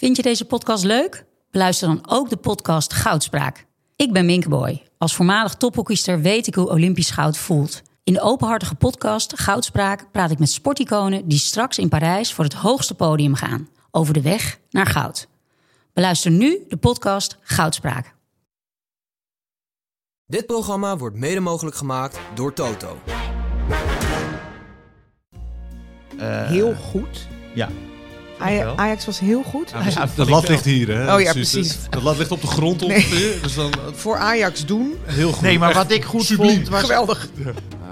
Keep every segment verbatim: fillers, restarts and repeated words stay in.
Vind je deze podcast leuk? Beluister dan ook de podcast Goudspraak. Ik ben Minke Boy. Als voormalig tophockeyster weet ik hoe Olympisch goud voelt. In de openhartige podcast Goudspraak praat ik met sporticonen die straks in Parijs voor het hoogste podium gaan. Over de weg naar goud. Beluister nu de podcast Goudspraak. Dit programma wordt mede mogelijk gemaakt door Toto. Uh, heel goed. Ja. Aj- Ajax was heel goed. Ja, ja, de lat ligt hier, hè? Oh ja, dus precies. De lat ligt op de grond ongeveer. Nee. Dus dan, voor Ajax doen. Heel goed. Nee, maar wat ik goed subliem. vond was... Geweldig. Ja.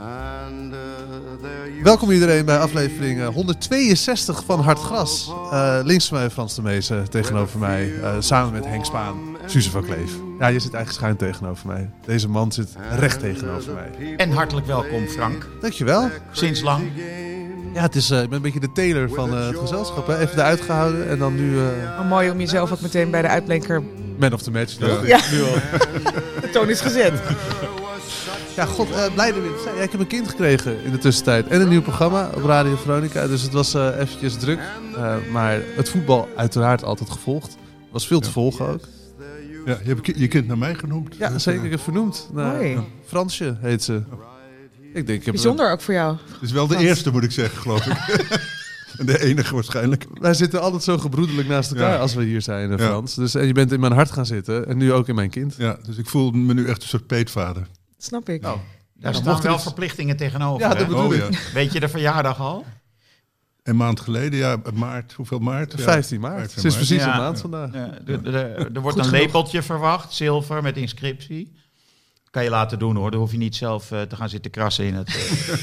Welkom iedereen bij aflevering honderdtweeënzestig van Hartgras. Uh, links van mij Frans de Meese, tegenover mij. Uh, samen met Henk Spaan, Suze van Kleef. Ja, je zit eigenlijk schuin tegenover mij. Deze man zit recht tegenover mij. En hartelijk welkom, Frank. Dankjewel. Sinds lang. Ja, het is, uh, ik ben een beetje de tailor van uh, het gezelschap. Hè? Even eruit gehouden en dan nu... Uh... Oh, mooi om jezelf ook meteen bij de uitblinker... Man of the match. Ja. Ja. Nu al. De toon is gezet. Ja, god, uh, blij er weer te zijn. Ja, ik heb een kind gekregen in de tussentijd. En een nieuw programma op Radio Veronica. Dus het was uh, eventjes druk. Uh, maar het voetbal uiteraard altijd gevolgd. Was veel te ja. volgen ook. Ja, je hebt je kind naar mij genoemd. Ja, zeker. Ik heb vernoemd. Nou, Fransje heet ze. Ik denk, ik heb bijzonder een... ook voor jou. Het is wel de Frans. Eerste, moet ik zeggen, geloof ik. De enige waarschijnlijk. Wij zitten altijd zo gebroedelijk naast elkaar ja. als we hier zijn, Frans. Ja. Dus, en je bent in mijn hart gaan zitten. En nu ook in mijn kind. Ja, dus ik voel me nu echt een soort peetvader. Snap ik. Nou, daar ja, staan wel iets... verplichtingen tegenover. Ja, dat bedoel oh, ik. Ja. Weet je de verjaardag al? Een maand geleden, ja, maart. Hoeveel maart? Ja, vijftien maart. Het is precies ja, een maand ja. vandaag. Ja, de, de, de, er wordt Goed een genoeg. Lepeltje verwacht, zilver met inscriptie. Kan je laten doen hoor, dan hoef je niet zelf uh, te gaan zitten krassen in het... Uh...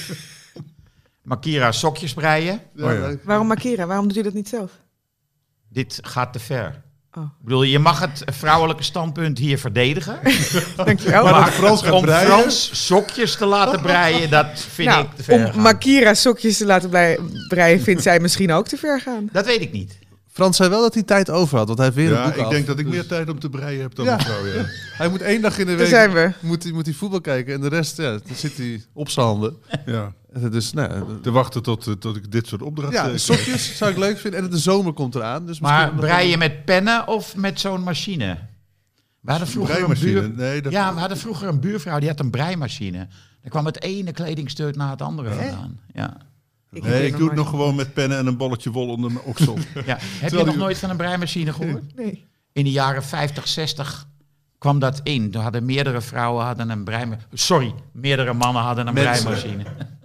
Makira sokjes breien. Ja, oh, ja. Waarom Makira? Waarom doet u dat niet zelf? Dit gaat te ver. Oh. Ik bedoel, je mag het vrouwelijke standpunt hier verdedigen. Dankjewel. Maar, maar Frans gaat om breien? Frans sokjes te laten breien, dat vind nou, ik te ver om gaan. Makira sokjes te laten breien, vindt zij misschien ook te ver gaan. Dat weet ik niet. Frans zei wel dat hij tijd over had, want hij heeft weer ja, een boek ik af. denk dat ik dus... meer tijd om te breien heb dan ja. mevrouw. Ja. Hij moet één dag in de week zijn we. Moet, hij, moet hij voetbal kijken en de rest ja, dan zit hij op zijn handen. Ja. Dus, nou, te wachten tot, tot ik dit soort opdrachten... Ja, sokjes zou ik leuk vinden. En de zomer komt eraan. Dus maar breien een... met pennen of met zo'n machine? We hadden vroeger een buur... nee, dat... Ja, we hadden vroeger een buurvrouw die had een breimachine. Daar kwam het ene kledingstuk na het andere Hè? vandaan. Ja. Ik nee, ik doe het nog gewoon met pennen en een bolletje wol onder mijn oksel. Ja. Heb je nog nooit van een breimachine gehoord? Nee. In de jaren vijftig, zestig kwam dat in. Toen hadden meerdere vrouwen hadden een breimachine. Sorry, meerdere mannen hadden een Mensen. breimachine.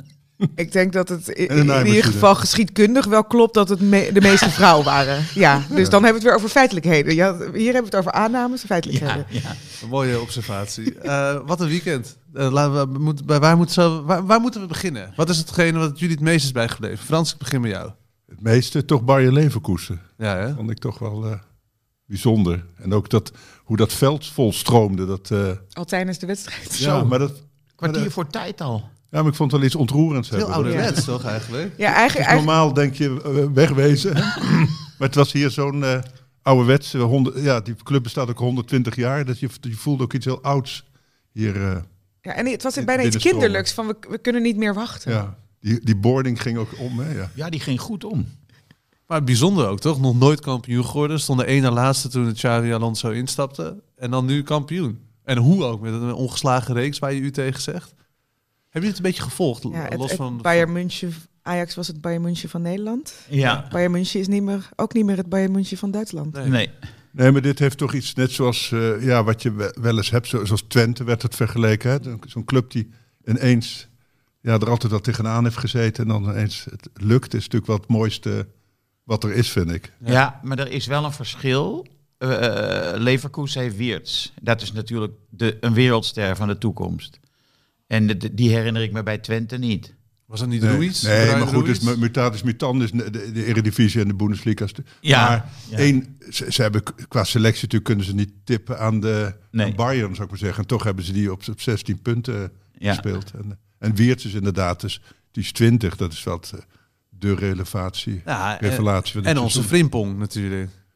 Ik denk dat het in, in ieder geval geschiedkundig wel klopt dat het me, de meeste vrouwen waren. Ja, dus ja. dan hebben we het weer over feitelijkheden. Ja, hier hebben we het over aannames en feitelijkheden. Ja, ja. Een mooie observatie. Uh, wat een weekend. Uh, laten we, moet, bij waar, moeten zo, waar, waar moeten we beginnen? Wat is hetgene wat jullie het meest is bijgebleven? Frans, ik begin met jou. Het meeste toch Bayer Leverkusen. Ja, hè? Vond ik toch wel uh, bijzonder. En ook dat, hoe dat veld vol stroomde. Dat, uh... al tijdens de wedstrijd. Ja, zo. Maar dat, kwartier maar, voor tijd al. Ja, maar ik vond het wel iets ontroerends heel hebben. Heel ouderwets toch eigenlijk? Ja, eigenlijk, dus normaal denk je uh, wegwezen. Maar het was hier zo'n uh, ouderwets. honderd, ja, die club bestaat ook honderdtwintig jaar. Dat je, je voelde ook iets heel ouds hier. Uh, ja, en het was bijna iets kinderlijks. Van we, we kunnen niet meer wachten. Ja, die, die boarding ging ook om. Hè, ja. ja, die ging goed om. Maar bijzonder ook, toch? Nog nooit kampioen geworden. Stond de één na laatste toen het Xavi Alonso instapte. En dan nu kampioen. En hoe ook, met een ongeslagen reeks waar je u tegen zegt. Heb je het een beetje gevolgd? Ja, het, los het van, Bayern München, Ajax was het Bayern München van Nederland. Ja. Bayern München is niet meer, ook niet meer het Bayern München van Duitsland. Nee. nee. Nee, maar dit heeft toch iets net zoals uh, ja, wat je wel eens hebt. Zoals Twente werd het vergeleken. Hè? Zo'n club die ineens ja, er altijd al tegenaan heeft gezeten. En dan ineens het lukt. Is natuurlijk wel het mooiste wat er is, vind ik. Ja, ja maar er is wel een verschil. Uh, Leverkusen heeft Wirtz. Dat is natuurlijk de, een wereldster van de toekomst. En de, de, die herinner ik me bij Twente niet. Was dat niet nee, Ruiz? Nee, Brian maar goed, Ruiz? dus mutatis mutandis, de, de, de Eredivisie en de Bundesliga. Ja, maar ja. één, ze, ze hebben qua selectie natuurlijk kunnen ze niet tippen aan de nee. aan Bayern, zou ik maar zeggen. En toch hebben ze die op, op zestien punten ja. gespeeld. En, en Wirtz is inderdaad, dus, die is twintig, dat is wel de relevatie. Ja, revelatie en, en onze Frimpong natuurlijk.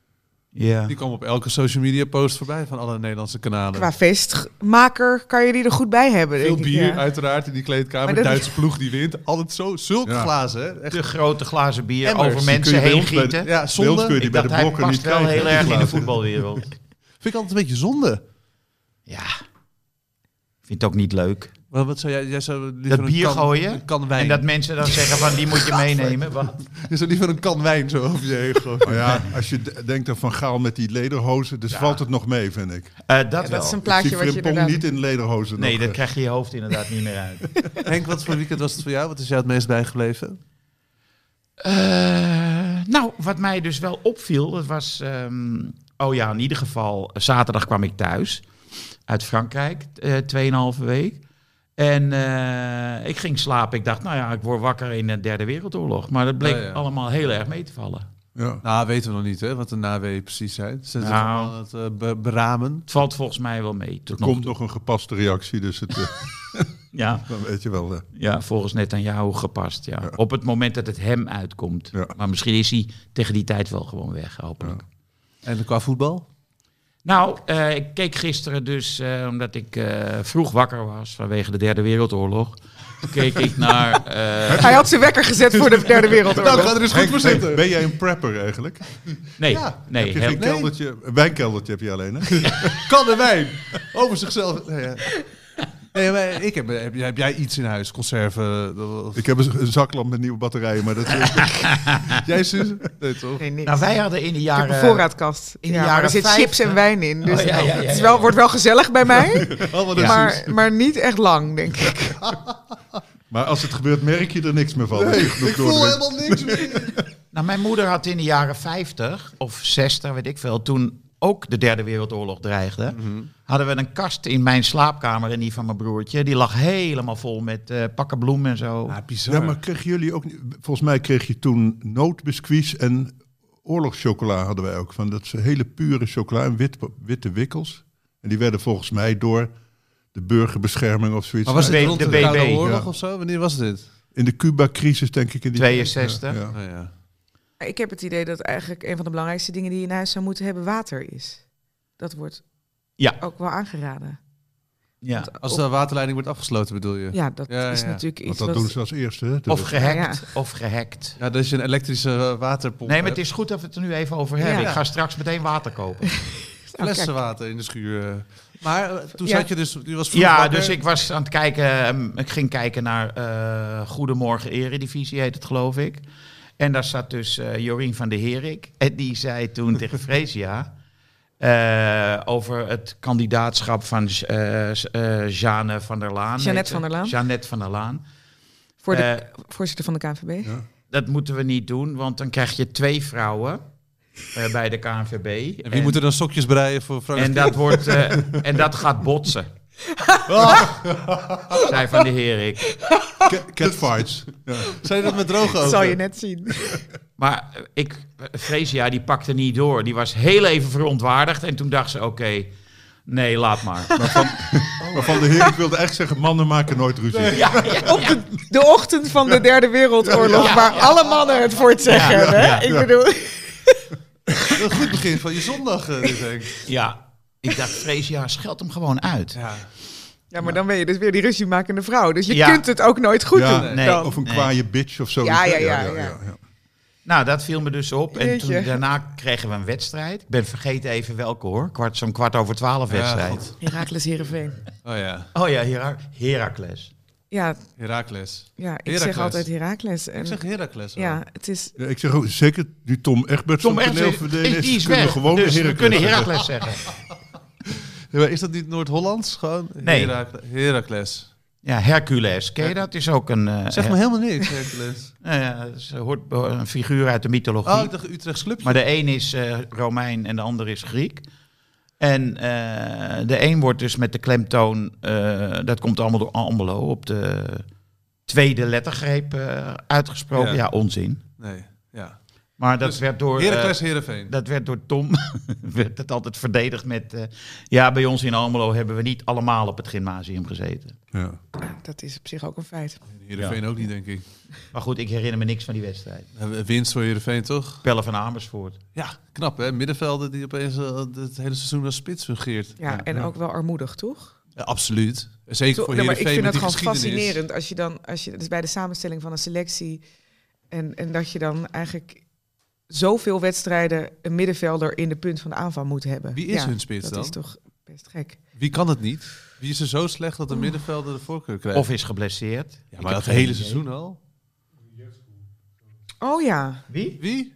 Ja. Die kwam op elke social media post voorbij van alle Nederlandse kanalen. Qua feestmaker kan je die er goed bij hebben. Veel denk ik, bier, ja. uiteraard, in die kleedkamer. Dat Duitse ploeg die wint. Altijd zo, zulke Ja. glazen. Hè? Echt. De grote glazen bier Emmers, over die kun mensen je bij heen ons bij de- gieten. Ja, Bij ons zonde. kun je die Ik bij dacht, de hij blokken niet past wel krijgen. heel erg in de glazen. voetbalwereld. Vind ik altijd een beetje zonde. Ja. Ik vind het ook niet leuk. Wat, wat zou jij, jij zou liever Dat een bier kan, gooien. Een kan wijn. En dat mensen dan zeggen van, die moet je meenemen. Wat? Je zou liever een kan wijn zo over je heen gooien. Maar ja, als je d- denkt aan Van Gaal met die lederhozen, dus Ja. valt het nog mee, vind ik. Uh, dat Ja, dat wel. is een Ik plaatje zie wat je Frimpong inderdaad... niet in lederhozen. Nee, nog, dat eh. krijg je je hoofd inderdaad niet meer uit. Henk, wat voor weekend was het voor jou? Wat is jou het meest bijgebleven? Uh, nou, wat mij dus wel opviel, dat was... Um, oh ja, in ieder geval, zaterdag kwam ik thuis uit Frankrijk, uh, tweeënhalve week. En uh, ik ging slapen. Ik dacht, nou ja, ik word wakker in de Derde Wereldoorlog. Maar dat bleek Ja, ja. allemaal heel erg mee te vallen. Ja. Nou, weten we nog niet, hè, wat de naweeën precies zijn. Ze zijn Nou. nou. aan het uh, be- beramen. Het valt volgens mij wel mee. Er Tot nog komt toe. nog een gepaste reactie, dus het, uh, Ja, dan weet je wel. Uh. ja, volgens Netanyahu gepast. Ja. Ja. Op het moment dat het hem uitkomt. Ja. Maar misschien is hij tegen die tijd wel gewoon weg, hopelijk. Ja. En qua voetbal? Nou, uh, ik keek gisteren dus, uh, omdat ik uh, vroeg wakker was vanwege de Derde Wereldoorlog. Toen keek ik naar... Uh, Hij had zijn wekker gezet voor de Derde Wereldoorlog. Nou, ga er eens goed Henk, voor zitten. ben jij een prepper eigenlijk? nee, Ja, nee. heb je heel- geen keldertje? Een wijnkeldertje heb je alleen, hè? Kan en wijn. Over zichzelf. Nee, ja. Nee, maar ik heb, heb, heb jij iets in huis? Conserven? Of- Ik heb een, een zaklamp met nieuwe batterijen, maar dat Jij, Suze? Nee, toch? Nee, niks. Nou, wij hadden in de Ik jaren... heb een voorraadkast. in de Ja, maar jaren er zit vijftig. chips en wijn in. Dus Oh, ja, ja, ja, het is ja, wel, ja. wordt wel gezellig bij mij. Allemaal de Ja. Suze. Maar, maar niet echt lang, denk ik. Maar als het gebeurt, merk je er niks meer van. Nee, Genoeg ik door voel de- helemaal niks meer. Nou, mijn moeder had in de jaren vijftig of zestig, weet ik veel, toen ook de Derde Wereldoorlog dreigde, Mm-hmm. hadden we een kast in mijn slaapkamer en die van mijn broertje. Die lag helemaal vol met uh, pakken bloemen en zo. Ah, bizar. Ja, maar kregen jullie ook niet... Volgens mij kreeg je toen nootbiscuits en oorlogschocola hadden wij ook. Van dat is hele pure chocola en wit, witte wikkels. En die werden volgens mij door de burgerbescherming of zoiets... Maar was de het B- rond de de, B B, Koude Oorlog ja. of zo? Wanneer was dit? In de Cuba-crisis, denk ik. In die tweeënzestig. Ja, ja. Oh, ja. Ik heb het idee dat eigenlijk een van de belangrijkste dingen die je in huis zou moeten hebben water is. Dat wordt Ja. ook wel aangeraden. Ja. Als Op- de waterleiding wordt afgesloten, bedoel je? Ja, dat Ja, is ja. natuurlijk Want iets dat wat... doen ze als eerste. Hè? Of Dat- gehackt, of gehackt. Ja, dat je een elektrische uh, waterpomp Nee, maar het hebt. is goed dat we het er nu even over hebben. Ja. Ik ga straks meteen water kopen. Flessen water in de schuur. uh. Maar uh, toen Ja. zat je dus... Je was vroeg Ja, wakker. dus ik was aan het kijken. um, Ik ging kijken naar uh, Goedemorgen Eredivisie, heet het geloof ik. En daar zat dus uh, Jorien van der Herik. En die zei toen tegen Fresia uh, over het kandidaatschap van uh, uh, Jeanne van der Laan. Jeannette heet ze. van der Laan. Jeannette van der Laan. Voor de Uh, voorzitter van de K N V B. Ja. Dat moeten we niet doen, want dan krijg je twee vrouwen uh, bij de K N V B. En wie moet er dan sokjes breien voor Frank? En dat, wordt, uh, en dat gaat botsen. Zei Van der Herik. Cat- Catfights. Ja. Zei je dat met droge Dat ogen? zal je net zien. Maar uh, ik, Fresia, die pakte niet door. Die was heel even verontwaardigd. En toen dacht ze, oké, okay, nee, laat maar. Maar van, maar van de heer, ik wilde echt zeggen, mannen maken nooit ruzie. Ja, ja, Op de, de ochtend van de Derde Wereldoorlog, Ja, waar ja. alle mannen het voor het zeggen Ja, hebben. hè? ja, Ik ja. bedoel, Een goed begin van je zondag, uh, dit denk ik. ja. Ik dacht, Fresia, scheld hem gewoon uit. Ja. ja, maar dan ben je dus weer die ruziemakende vrouw. Dus je Ja. kunt het ook nooit goed Ja, doen. nee. dan. Of een Nee. kwaaie bitch of zo. Ja, ja, ja, ja. Nou, dat viel me dus op. En Jeetje. toen, daarna kregen we een wedstrijd. Ik ben vergeten even welke hoor. Kwart, zo'n kwart over twaalf wedstrijd. God. Heracles Heerenveen. Oh ja, Oh ja, Hera- Heracles. Ja, Heracles. ja, ik Heracles. zeg altijd Heracles. En, Ik zeg Heracles. hoor. ja, het is... Ja, ik zeg ook zeker, die Tom Egberts Tom van Ernst, toneelverdeling die is kunnen weg. gewoon Dus we Heracles kunnen zeggen. Heracles zeggen. Ja, maar is dat niet Noord-Hollands? Gewoon? Nee. Herakle- Heracles. Ja, Hercules. Ken je dat? Is ook een... uh, Zeg me helemaal niks, Hercules. Nou ja, het is- hoort een figuur uit de mythologie. Oh, ik dacht Utrechts clubje. Maar de een is uh, Romein en de ander is Griek. En uh, de een wordt dus met de klemtoon, uh, dat komt allemaal door Almelo, op de tweede lettergreep uh, uitgesproken. Ja. Ja. onzin. Nee, ja. Maar dat Dus werd door... Heracles, uh, Heerenveen. Dat werd door Tom werd het altijd verdedigd met... Uh, ja, bij ons in Almelo hebben we niet allemaal op het gymnasium gezeten. Ja. Dat is op zich ook een feit. Heerenveen Ja. ook niet, denk ik. Maar goed, ik herinner me niks van die wedstrijd. Winst voor Heerenveen, toch? Pelle van Amersfoort. Ja, knap hè. Middenvelder die opeens uh, het hele seizoen als spits fungeert. Ja, Ja, en ja. ook wel armoedig, toch? Ja, absoluut. Zeker Zo, voor nee, maar Heerenveen ik vind met het die gewoon geschiedenis. fascinerend als je dan, als je dus bij de samenstelling van een selectie en, en dat je dan eigenlijk zoveel wedstrijden een middenvelder in de punt van de aanval moet hebben. Wie is ja, hun spits dat dan? is toch best gek. Wie kan het niet? Wie is er zo slecht dat een middenvelder de voorkeur krijgt? Of is geblesseerd. ja, Ik maar heb dat geen hele idee. seizoen al. Oh ja, Wie? Wie?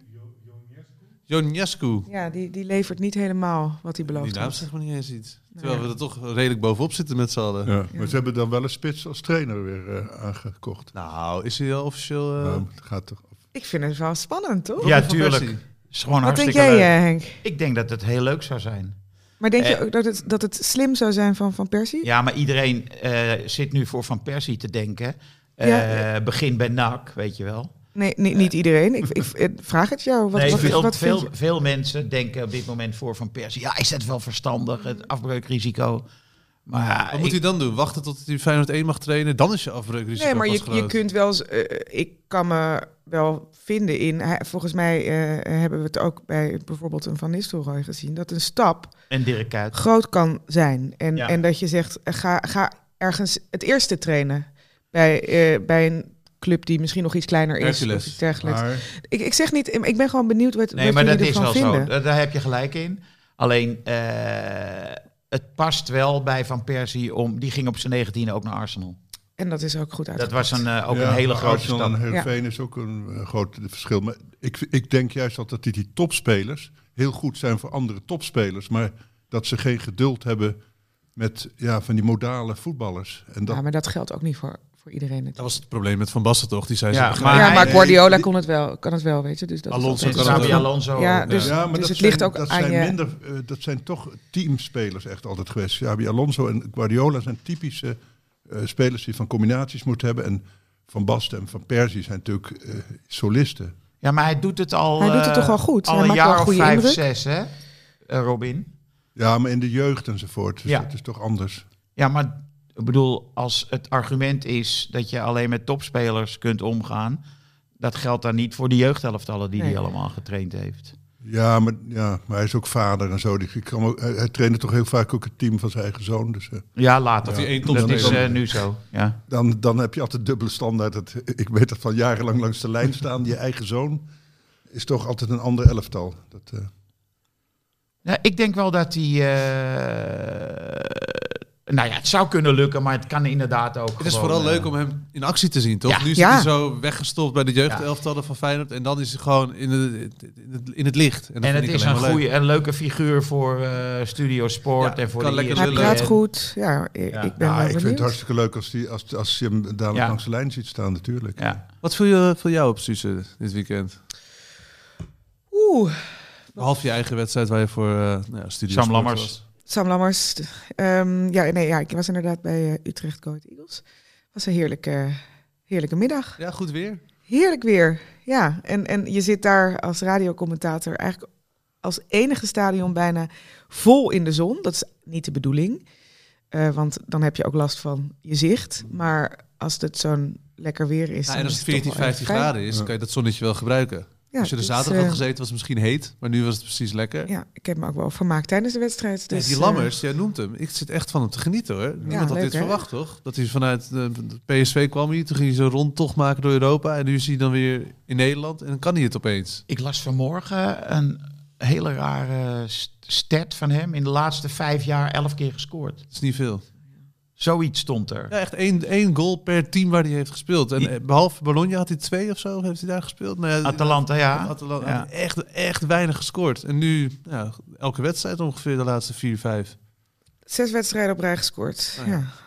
Ionescu. ja die, die levert niet helemaal wat hij Die beloofd naam had. zegt me niet eens iets. Nou Terwijl ja. we er toch redelijk bovenop zitten met z'n allen. Ja. Maar ze hebben dan wel een spits als trainer weer uh, aangekocht. Nou, is hij al officieel... Uh... Nou, het gaat toch... Ik vind het wel spannend, toch? Ja, Van tuurlijk. Persie. Is gewoon Wat denk hartstikke jij, leuk. eh, Henk? Ik denk dat het heel leuk zou zijn. Maar denk je Eh. ook dat het, dat het slim zou zijn van Van Persie? Ja, maar iedereen uh, zit nu voor Van Persie te denken. Uh, Ja. Begin bij N A C, weet je wel. Nee, niet, niet iedereen. Ik, ik, ik vraag het jou. Wat, nee, wat, veel, wat vind veel, je? veel mensen denken op dit moment voor Van Persie. Ja, is dat wel verstandig, het afbreukrisico? Maar ja, Wat moet ik- hij dan doen? Wachten tot hij Feyenoord één mag trainen? Dan is je afbreukrisico Nee, maar pas je, je groot. kunt wel eens... eh, ik kan me wel vinden in... hij- volgens mij eh, hebben we het ook bij bijvoorbeeld een Van Nistelrooy gezien... dat een stap en Dirk Kuyt. groot kan zijn. En, Ja. en dat je zegt, eh, ga, ga ergens het eerste trainen... bij, eh, bij een club die misschien nog iets kleiner is. Hercules. Of iets dergelijks. Maar Ik, ik zeg niet... Ik ben gewoon benieuwd wat, Nee, wat maar jullie dat is ervan wel vinden. zo. Daar, daar heb je gelijk in. Alleen, uh, het past wel bij Van Persie om... Die ging op zijn negentiende ook naar Arsenal. En dat is ook goed Dat uitgepakt. was een, uh, ook ja, een hele maar grote Arsenal stap. en Heerenveen is ook een uh, groot verschil. Maar ik, ik denk juist altijd dat die topspelers heel goed zijn voor andere topspelers. Maar dat ze geen geduld hebben met ja, van die modale voetballers. En dat, Ja, maar dat geldt ook niet voor, voor iedereen. Dat was het probleem met Van Basten toch? Die zei Ja, ze maar begrijpen. ja, hij- maar nee, Guardiola die- kon het wel, kan het wel, weet je. Dus dat is Alonso altijd- kan het Xabi wel. Alonso. Ja, ook, dus- uh, ja, maar dus dat het zijn, ligt ook dat aan zijn je- minder. Uh, dat zijn toch teamspelers echt altijd geweest. Xabi Alonso en Guardiola zijn typische uh, spelers die van combinaties moeten hebben. En Van Basten en Van Persie zijn natuurlijk uh, solisten. Ja, maar hij doet het al... Hij doet het uh, toch wel goed? Al Hij een maakt wel jaar een of goede vijf, indruk. zes, hè, uh, Robin? Ja, maar in de jeugd enzovoort. Dus Ja. dat is toch anders. Ja, maar ik bedoel, als het argument is dat je alleen met topspelers kunt omgaan... dat geldt dan niet voor de jeugdhelftallen die Nee. hij allemaal getraind heeft. Ja, maar, ja, maar hij is ook vader en zo. Die, ik kan ook, hij, hij trainde toch heel vaak ook het team van zijn eigen zoon. Dus uh, Ja, later. Dat hij één Dat is topspeler- uh, nu zo, ja. dan, dan heb je altijd dubbele standaard. Dat, ik weet dat van jarenlang langs de lijn staan. Je eigen zoon is toch altijd een ander elftal. Dat, uh, Ja, ik denk wel dat hij... Uh, nou ja, het zou kunnen lukken, maar het kan inderdaad ook Het is gewoon, vooral uh, leuk om hem in actie te zien, toch? Ja. Nu zit Ja. hij zo weggestopt bij de jeugdelftallen van Feyenoord. En dan is hij gewoon in, de, in, het, in het licht. En, dat En vind het ik is alleen een maar leuk. goede en leuke figuur voor uh, Studio Sport Ja, en voor kan de lekker E S P N. Hij lullen. praat goed. Ja, ik, Ja. ik ben ja, wel ik vind het benieuwd. hartstikke leuk als, die, als, als je hem dadelijk Ja. langs de lijn ziet staan natuurlijk. Ja. Wat viel, je, viel jou op, Suze, dit weekend? Oeh, Behalve je eigen wedstrijd waar je voor uh, nou ja, Studio Sam Sport Lammers. was. Sam Lammers. Um, ja, nee, ja, ik was inderdaad bij uh, Utrecht Go Ahead Eagles. Het was een heerlijke, heerlijke middag. Ja, goed weer. Heerlijk weer, ja. En, en je zit daar als radiocommentator eigenlijk als enige stadion bijna vol in de zon. Dat is niet de bedoeling, uh, want dan heb je ook last van je zicht. Maar als het zo'n lekker weer is... Nou, dan en als is het toch veertien, wel erg vijftien fijn. graden is, kan je dat zonnetje wel gebruiken. Ja, als je er dus, zaterdag uh, had gezeten, was het misschien heet. Maar nu was het precies lekker. Ja, ik heb me ook wel vermaakt tijdens de wedstrijd. Dus, Ja, die uh, Lammers, jij noemt hem. Ik zit echt van hem te genieten hoor. Niemand had leuk, dit hè? verwacht toch? Dat hij vanuit de, de P S V kwam hier. Toen ging hij zo'n rondtocht maken door Europa. En nu is hij dan weer in Nederland. En dan kan hij het opeens. Ik las vanmorgen een hele rare st- stat van hem. In de laatste vijf jaar elf keer gescoord. Dat is niet veel. Zoiets stond er. Ja, echt één, één goal per team waar hij heeft gespeeld. En Die- eh, behalve Bologna had hij twee of zo. Heeft hij daar gespeeld? Nou ja, Atalanta, ja. Atalanta Ja. had hij echt, echt weinig gescoord. En nu ja, elke wedstrijd ongeveer de laatste vier, vijf. Zes wedstrijden op rij gescoord. Oh ja. ja.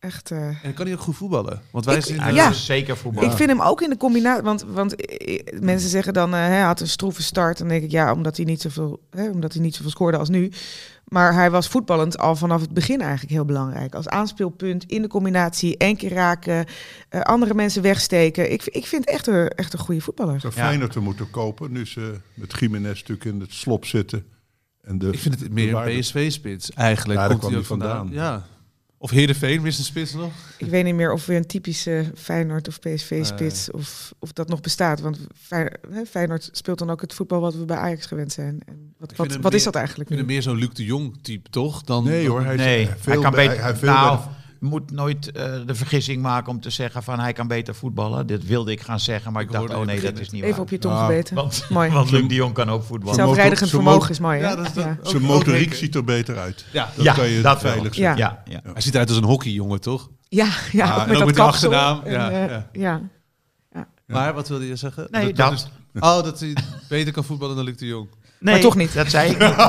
Echt. Uh... En kan hij ook goed voetballen? Want wij ik, zien ja, ja. is zeker voetballen. Ik vind hem ook in de combinatie, want, want uh, mensen zeggen dan, uh, hij had een stroeve start. Dan denk ik, ja, omdat hij niet zoveel, hè, omdat hij niet zoveel scoorde als nu. Maar hij was voetballend al vanaf het begin eigenlijk heel belangrijk. Als aanspeelpunt in de combinatie, één keer raken, uh, andere mensen wegsteken. Ik, ik vind het echt een, echt een goede voetballer. Zou Ja. Feyenoord te moeten kopen, nu ze met Gimenez natuurlijk in het slop zitten. En de, Ik vind het meer een P S V-spits eigenlijk. Ja, daar Komt kwam hij ook hij vandaan. vandaan. Ja. Of Heerenveen, wist de spits nog? Ik weet niet meer of we een typische Feyenoord of P S V-spits, uh, of, of dat nog bestaat. Want Feyenoord speelt dan ook het voetbal wat we bij Ajax gewend zijn. En wat wat, wat meer, is dat eigenlijk Ik vind nu? hem meer zo'n Luc de Jong type, toch? Dan, Nee hoor, dan, hij, is Nee, veel hij kan bij- beter. hij veel nou, bij- je moet nooit uh, de vergissing maken om te zeggen van hij kan beter voetballen. Dit wilde ik gaan zeggen, maar ik, Ik dacht, hoorde oh nee, het dat beginnen. is niet Even waar. op je tong Ah, gebeten. Want, Mooi. want Luc de Jong kan ook voetballen. Zelf- Zelfrijdend Zijn vermogen motor- is mooi, hè? Ja, dat is dat. Ja. Ook- Zijn ook motoriek denken. ziet er beter uit. Ja. Dat Ja, kan je dat wel. veilig Ja. zeggen. Ja, ja. Hij ziet eruit als een hockeyjongen, toch? Ja, ja, Ah, ook en met ook dat met die kapsel. achternaam. En, Ja, uh, ja. ja. Maar wat wilde je zeggen? Nee, dat. is, oh, dat hij beter kan voetballen dan Luc de Jong. Nee, Maar toch niet. Dat zei ik niet.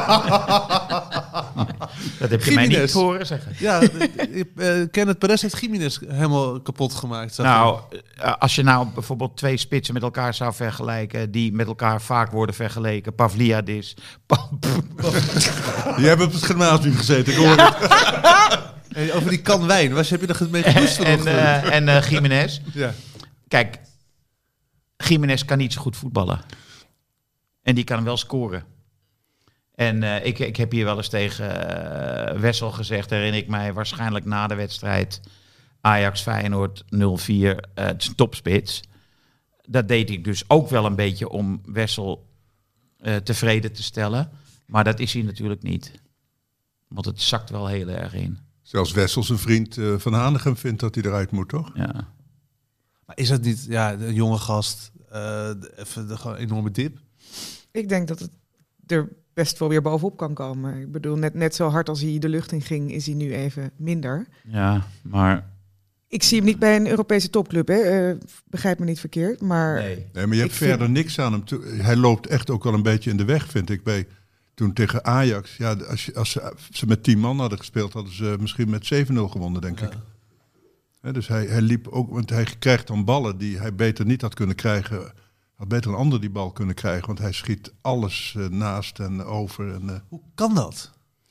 Dat heb je mij Gimenez. niet horen zeggen. Ja, uh, Kenneth Perez heeft Gimenez helemaal kapot gemaakt. zag Nou, uh, als je nou bijvoorbeeld twee spitsen met elkaar zou vergelijken, die met elkaar vaak worden vergeleken, Pavliadis. Pa- Jij hebt op het gymnasium gezeten, ik hoor het. je. Hey, over die kan wijn, was heb je er mee gemoest en vanochtend? uh, en uh, Gimenez. Ja. Kijk, Gimenez kan niet zo goed voetballen. En die kan wel scoren. En uh, ik, ik heb hier wel eens tegen uh, Wessel gezegd, herinner ik mij waarschijnlijk na de wedstrijd Ajax-Feyenoord nul vier, uh, het is een topspits. Dat deed ik dus ook wel een beetje om Wessel uh, tevreden te stellen. Maar dat is hij natuurlijk niet. Want het zakt wel heel erg in. Zelfs Wessel, zijn vriend uh, Van Hanegem, vindt dat hij eruit moet, toch? Ja. Maar is dat niet, ja, een jonge gast, uh, even de, gewoon een enorme dip? Ik denk dat het er best wel weer bovenop kan komen. Ik bedoel, net, net zo hard als hij de lucht in ging, is hij nu even minder. Ja, maar... Ik zie hem niet bij een Europese topclub, hè. Uh, begrijp me niet verkeerd, maar... Nee. Nee, maar je hebt Ik vind- verder niks aan hem. To- Hij loopt echt ook wel een beetje in de weg, vind ik. Bij, toen tegen Ajax, ja, als, je, als ze, ze met tien man hadden gespeeld, hadden ze misschien met zeven nul gewonnen, denk Ja. ik. Hè, dus hij, hij liep ook, want hij krijgt dan ballen die hij beter niet had kunnen krijgen. Had beter een ander die bal kunnen krijgen, want hij schiet alles uh, naast en over. En, uh, Hoe kan dat?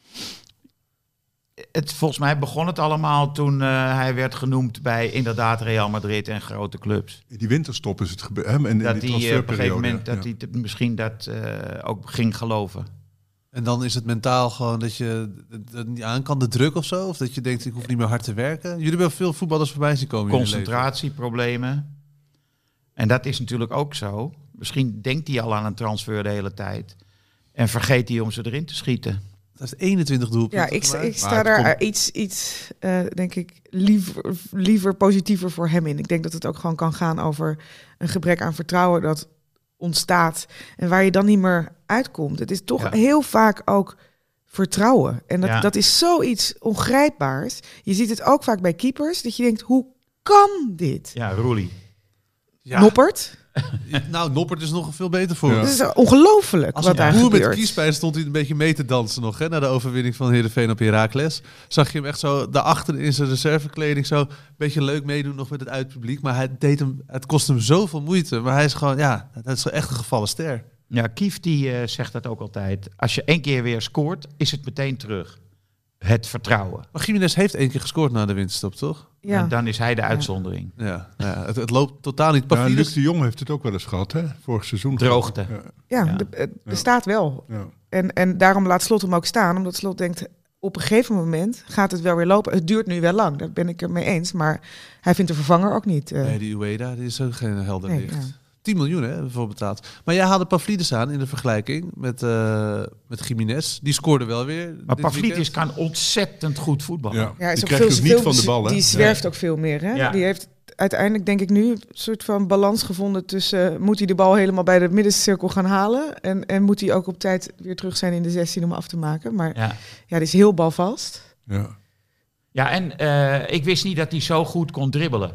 Het, volgens mij begon het allemaal toen uh, hij werd genoemd bij inderdaad Real Madrid en grote clubs. in die winterstop is het gebeurd. Hè, in, Dat in die hij uh, op een gegeven transferperiode. moment dat ja. hij t- misschien dat uh, ook ging geloven. En dan is het mentaal gewoon dat je het niet aan kan, de druk of zo? Of dat je denkt, ik hoef niet meer hard te werken? Jullie hebben veel voetballers voorbij zien komen in je leven. Concentratieproblemen. En dat is natuurlijk ook zo. Misschien denkt hij al aan een transfer de hele tijd. En vergeet hij om ze erin te schieten. Dat is eenentwintig doelpunten. Ja, ik, sta- gemaakt. ik sta Maar het daar komt- iets, iets uh, denk ik, liever, liever positiever voor hem in. Ik denk dat het ook gewoon kan gaan over een gebrek aan vertrouwen dat ontstaat en waar je dan niet meer uitkomt. Het is toch Ja. heel vaak ook vertrouwen. En dat, Ja. dat is zoiets ongrijpbaars. Je ziet het ook vaak bij keepers, dat je denkt, hoe kan dit? Ja, Roelie. Ja. Noppert? Nou, Noppert is nog veel beter voor. Ja. Dat is ongelooflijk Als wat een daar boer met gebeurt. kiespijn stond hij een beetje mee te dansen nog. Hè, na de overwinning van Heerenveen op Heracles. Zag je hem echt zo daarachter in zijn reservekleding zo een beetje leuk meedoen nog met het uitpubliek. Maar hij deed hem, het kost hem zoveel moeite. Maar hij is gewoon, ja, het is echt een gevallen ster. Ja, Kief die uh, zegt dat ook altijd. Als je één keer weer scoort, is het meteen terug. Het vertrouwen. Maar Gimenez heeft één keer gescoord na de winterstop, toch? Ja. En dan is hij de uitzondering. Ja, ja het, het loopt totaal niet. Ja, Pavlidis, Luc de Jong heeft het ook wel eens gehad, hè? Vorig seizoen. Droogte. Ja, Ja, Ja. de- het Ja. bestaat wel. ja. En, en daarom laat Slot hem ook staan. Omdat Slot denkt, op een gegeven moment gaat het wel weer lopen. Het duurt nu wel lang, daar ben ik het mee eens. Maar hij vindt de vervanger ook niet. Uh, nee, die Ueda, die is ook geen helder nee, licht. ja. tien miljoen hè, voor betaald. Maar jij haalde Pavlidis aan in de vergelijking met, uh, met Gimenez. Die scoorde wel weer. Maar dit Pavlidis weekend. kan ontzettend goed voetballen. Ja. Ja, hij is Die ook krijgt veel, ook niet veel- van de bal, hè? Die zwerft ook veel meer. Hè? Ja. Die heeft uiteindelijk, denk ik, nu een soort van balans gevonden tussen... Uh, moet hij de bal helemaal bij de middencirkel gaan halen? En, en moet hij ook op tijd weer terug zijn in de zestien om af te maken? Maar ja, Ja, die is heel balvast. Ja. ja en uh, ik wist niet dat hij zo goed kon dribbelen. Ja.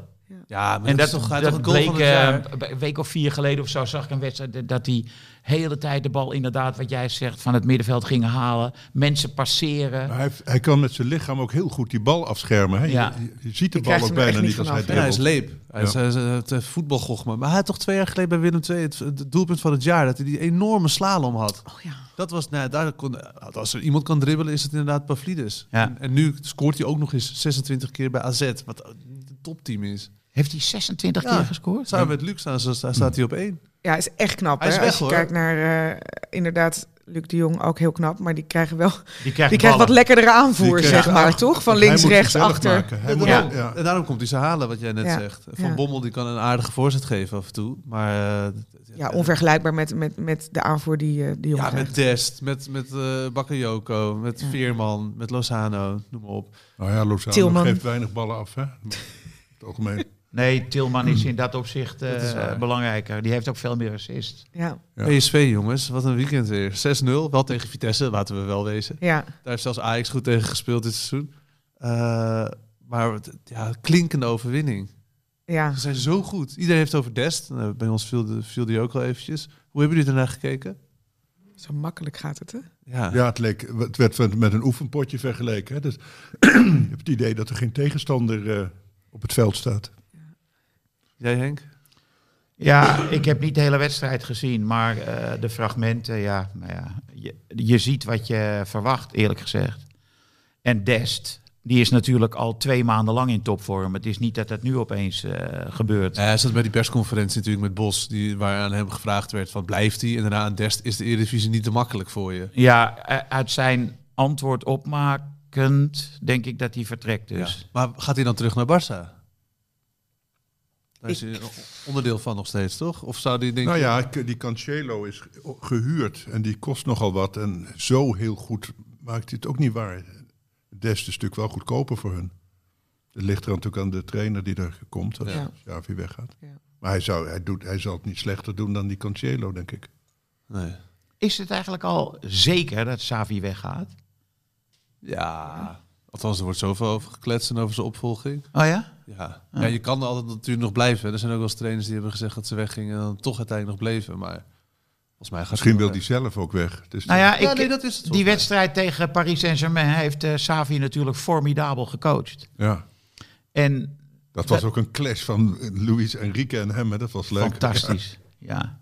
Ja, maar En dat, dat, is toch, hij dat toch een goal bleek van het jaar. uh, een week of vier geleden of zo, zag ik een wedstrijd dat hij hele tijd de bal inderdaad, wat jij zegt, van het middenveld ging halen. Mensen passeren. Maar hij, hij kan met zijn lichaam ook heel goed die bal afschermen. Hè? Ja. Je, je, je ziet de Je bal krijgt ook hem er bijna echt niet niet als hij vanaf, Ja, hij is dribbelt. leep. Hij is, Ja. hij is, uh, het uh, voetbalgochme. Maar hij had toch twee jaar geleden bij Willem twee het, het doelpunt van het jaar, dat hij die enorme slalom had. Oh ja. Dat was, nou, daar kon, als er iemand kan dribbelen, is het inderdaad Pavlidis. Ja. En, en nu scoort hij ook nog eens zesentwintig keer bij A Z, wat een topteam is. Heeft hij zesentwintig Ja. keer gescoord? Samen met Luc staan, ze- daar staat hij op één. Ja, is echt knap. Hij is hè? weg, Als je hoor. kijkt naar, uh, inderdaad, Luc de Jong ook heel knap. Maar die krijgen wel Die krijgt, die krijgt wat lekkerdere aanvoer, Die zeg krijgt- maar, toch? Van Hij links, moet rechts, zichzelf achter. maken. Hij En moet- daarom, ja. en daarom komt hij ze halen, wat jij net Ja. zegt. Van Ja. Bommel die kan een aardige voorzet geven af en toe. Maar uh, Ja, onvergelijkbaar met, met, met de aanvoer die uh, de Jong ja, krijgt. met Dest, met, met uh, Bakayoko, met Ja. Veerman, met Lozano, noem maar op. Nou ja, Lozano Tilman. geeft weinig ballen af, hè? In het algemeen. Nee, Tilman is in dat opzicht uh, Dat is waar. belangrijker. Die heeft ook veel meer assist. Ja, Ja. P S V, jongens, wat een weekend weer. zes nul, wel tegen Vitesse, laten we wel wezen. ja. Daar heeft zelfs Ajax goed tegen gespeeld dit seizoen. Uh, maar het- ja, klinkende overwinning. ja. Ze zijn zo goed. Iedereen heeft het over Dest. Nou, bij ons viel, de, viel die ook al eventjes. Hoe hebben jullie ernaar gekeken? Zo makkelijk gaat het, hè? Ja, Ja, het, leek, het werd met een oefenpotje vergeleken. Hè? Dus, je hebt het idee dat er geen tegenstander uh, op het veld staat. Jij Henk? Ja, ik heb niet de hele wedstrijd gezien, maar uh, de fragmenten, ja, nou ja je, je ziet wat je verwacht, eerlijk gezegd. En Dest, die is natuurlijk al twee maanden lang in topvorm. Het is niet dat het nu opeens uh, gebeurt. Ja, hij zat bij die persconferentie natuurlijk met Bos, die, waar aan hem gevraagd werd van blijft hij? En daarna aan Dest, is de Eredivisie niet te makkelijk voor je? Ja, uit zijn antwoord opmakend denk ik dat hij vertrekt dus. Ja. Maar gaat hij dan terug naar Barça? Daar is hij een onderdeel van nog steeds, toch? Of zou die denken... Nou ja, die Cancelo is gehuurd en die kost nogal wat. En zo heel goed maakt hij het ook niet waar. Dest is natuurlijk wel goedkoper voor hun. Het ligt er natuurlijk aan de trainer die er komt als Ja. Xavi weggaat. Ja. Maar hij, zou, hij, doet, hij zal het niet slechter doen dan die Cancelo, denk ik. Nee. Is het eigenlijk al zeker dat Xavi weggaat? Ja, althans er wordt zoveel over gekletst en over zijn opvolging. Oh ja? Ja. Ja, je kan altijd natuurlijk nog blijven. Er zijn ook wel eens trainers die hebben gezegd dat ze weggingen en dan toch uiteindelijk nog bleven. Maar volgens mij gaat Misschien wil hij hij zelf ook weg. Dus Nou ja, ik, Ja, nee, dat is het die volgens mij. wedstrijd tegen Paris Saint-Germain heeft uh, Xavi natuurlijk formidabel gecoacht. ja, En dat was Dat- ook een clash van Luis Enrique en hem. Hè. Dat was leuk. fantastisch. Ja.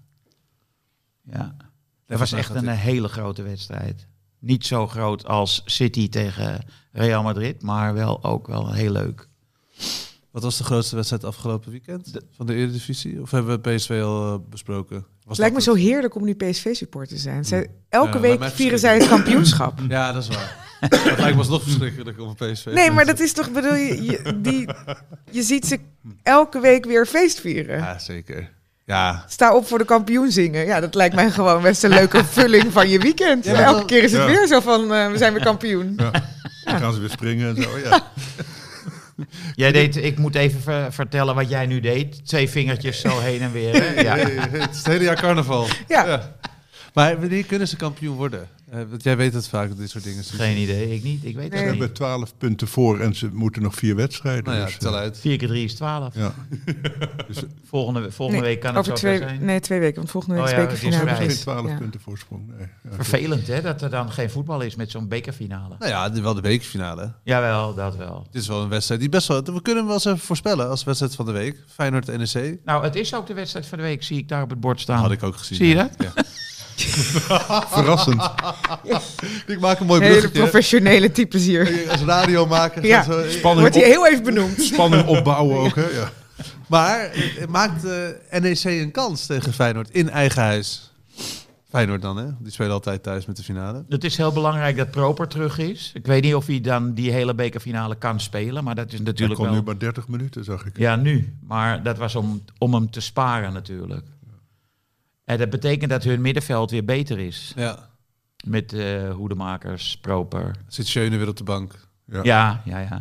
Ja. Dat volgens was mij echt gaat een hij- hele grote wedstrijd. Niet zo groot als City tegen Real Madrid, maar wel ook wel heel leuk. Wat was de grootste wedstrijd afgelopen weekend van de Eredivisie? Of hebben we P S V al uh, besproken? Was Het lijkt me dat zo heerlijk om nu P S V-supporter te zijn. Zij, elke Ja, bij week mij vieren zij het kampioenschap. het? Ja, dat is waar. Het lijkt me alsnog verschrikkelijk om een P S V... Nee, maar dat is toch, bedoel je, je, die, je ziet ze elke week weer feest vieren. Ja, zeker. Ja. Sta op voor de kampioen zingen. Ja, dat lijkt mij gewoon best een leuke vulling van je weekend. Ja, maar elke dat- keer is het ja. weer zo van, uh, we zijn weer kampioen. Ja. Dan gaan ze weer springen en zo. Ja. Jij deed, ik moet even ver- vertellen wat jij nu deed. Twee vingertjes zo heen en weer. Hè? Ja. Hey, het is het hele jaar carnaval. Ja. Maar wanneer kunnen ze kampioen worden? Uh, want jij weet het vaak, dit soort dingen. Geen idee, ik niet. Ik weet Ze het hebben niet. twaalf punten voor en ze moeten nog vier wedstrijden. Nou ja, dus, tel eh, uit. Vier keer drie is twaalf. ja. Volgende, volgende Nee, week kan het over zo twee, zijn. Nee, twee weken, want volgende week Oh is ja, bekerfinale. het is Geen vrij. twaalf Ja. punten voorsprong. Nee. Ja. Vervelend hè, dat er dan geen voetbal is met zo'n bekerfinale. Nou ja, de- wel de bekerfinale. Jawel, dat wel. Dit is wel een wedstrijd die best wel... We kunnen hem wel eens even voorspellen als wedstrijd van de week. Feyenoord N E C. Nou, het is ook de wedstrijd van de week, zie ik daar op het bord staan. Had ik ook gezien. Zie je dat? Ja. Verrassend. Ik maak een mooi Hele bruggetje. professionele types hier. Als radiomaker. Ja. Zo, Spanning, Wordt hij op, heel even benoemd. spanning opbouwen ook. Hè? Ja. Maar eh, maakt uh, N E C een kans tegen Feyenoord in eigen huis? Feyenoord dan, hè? Die spelen altijd thuis met de finale. Het is heel belangrijk dat Proper terug is. Ik weet niet of hij dan die hele bekerfinale kan spelen, maar dat is Hij natuurlijk kon wel... nu maar dertig minuten, zag ik. Ja, nu. Maar dat was om, om hem te sparen natuurlijk. En dat betekent dat hun middenveld weer beter is. Ja. Met uh, hoedemakers, Proper. Zit Schöne weer op de bank. Ja. Ja, ja, ja.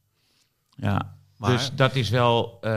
Ja, Maar- dus dat is wel... Uh,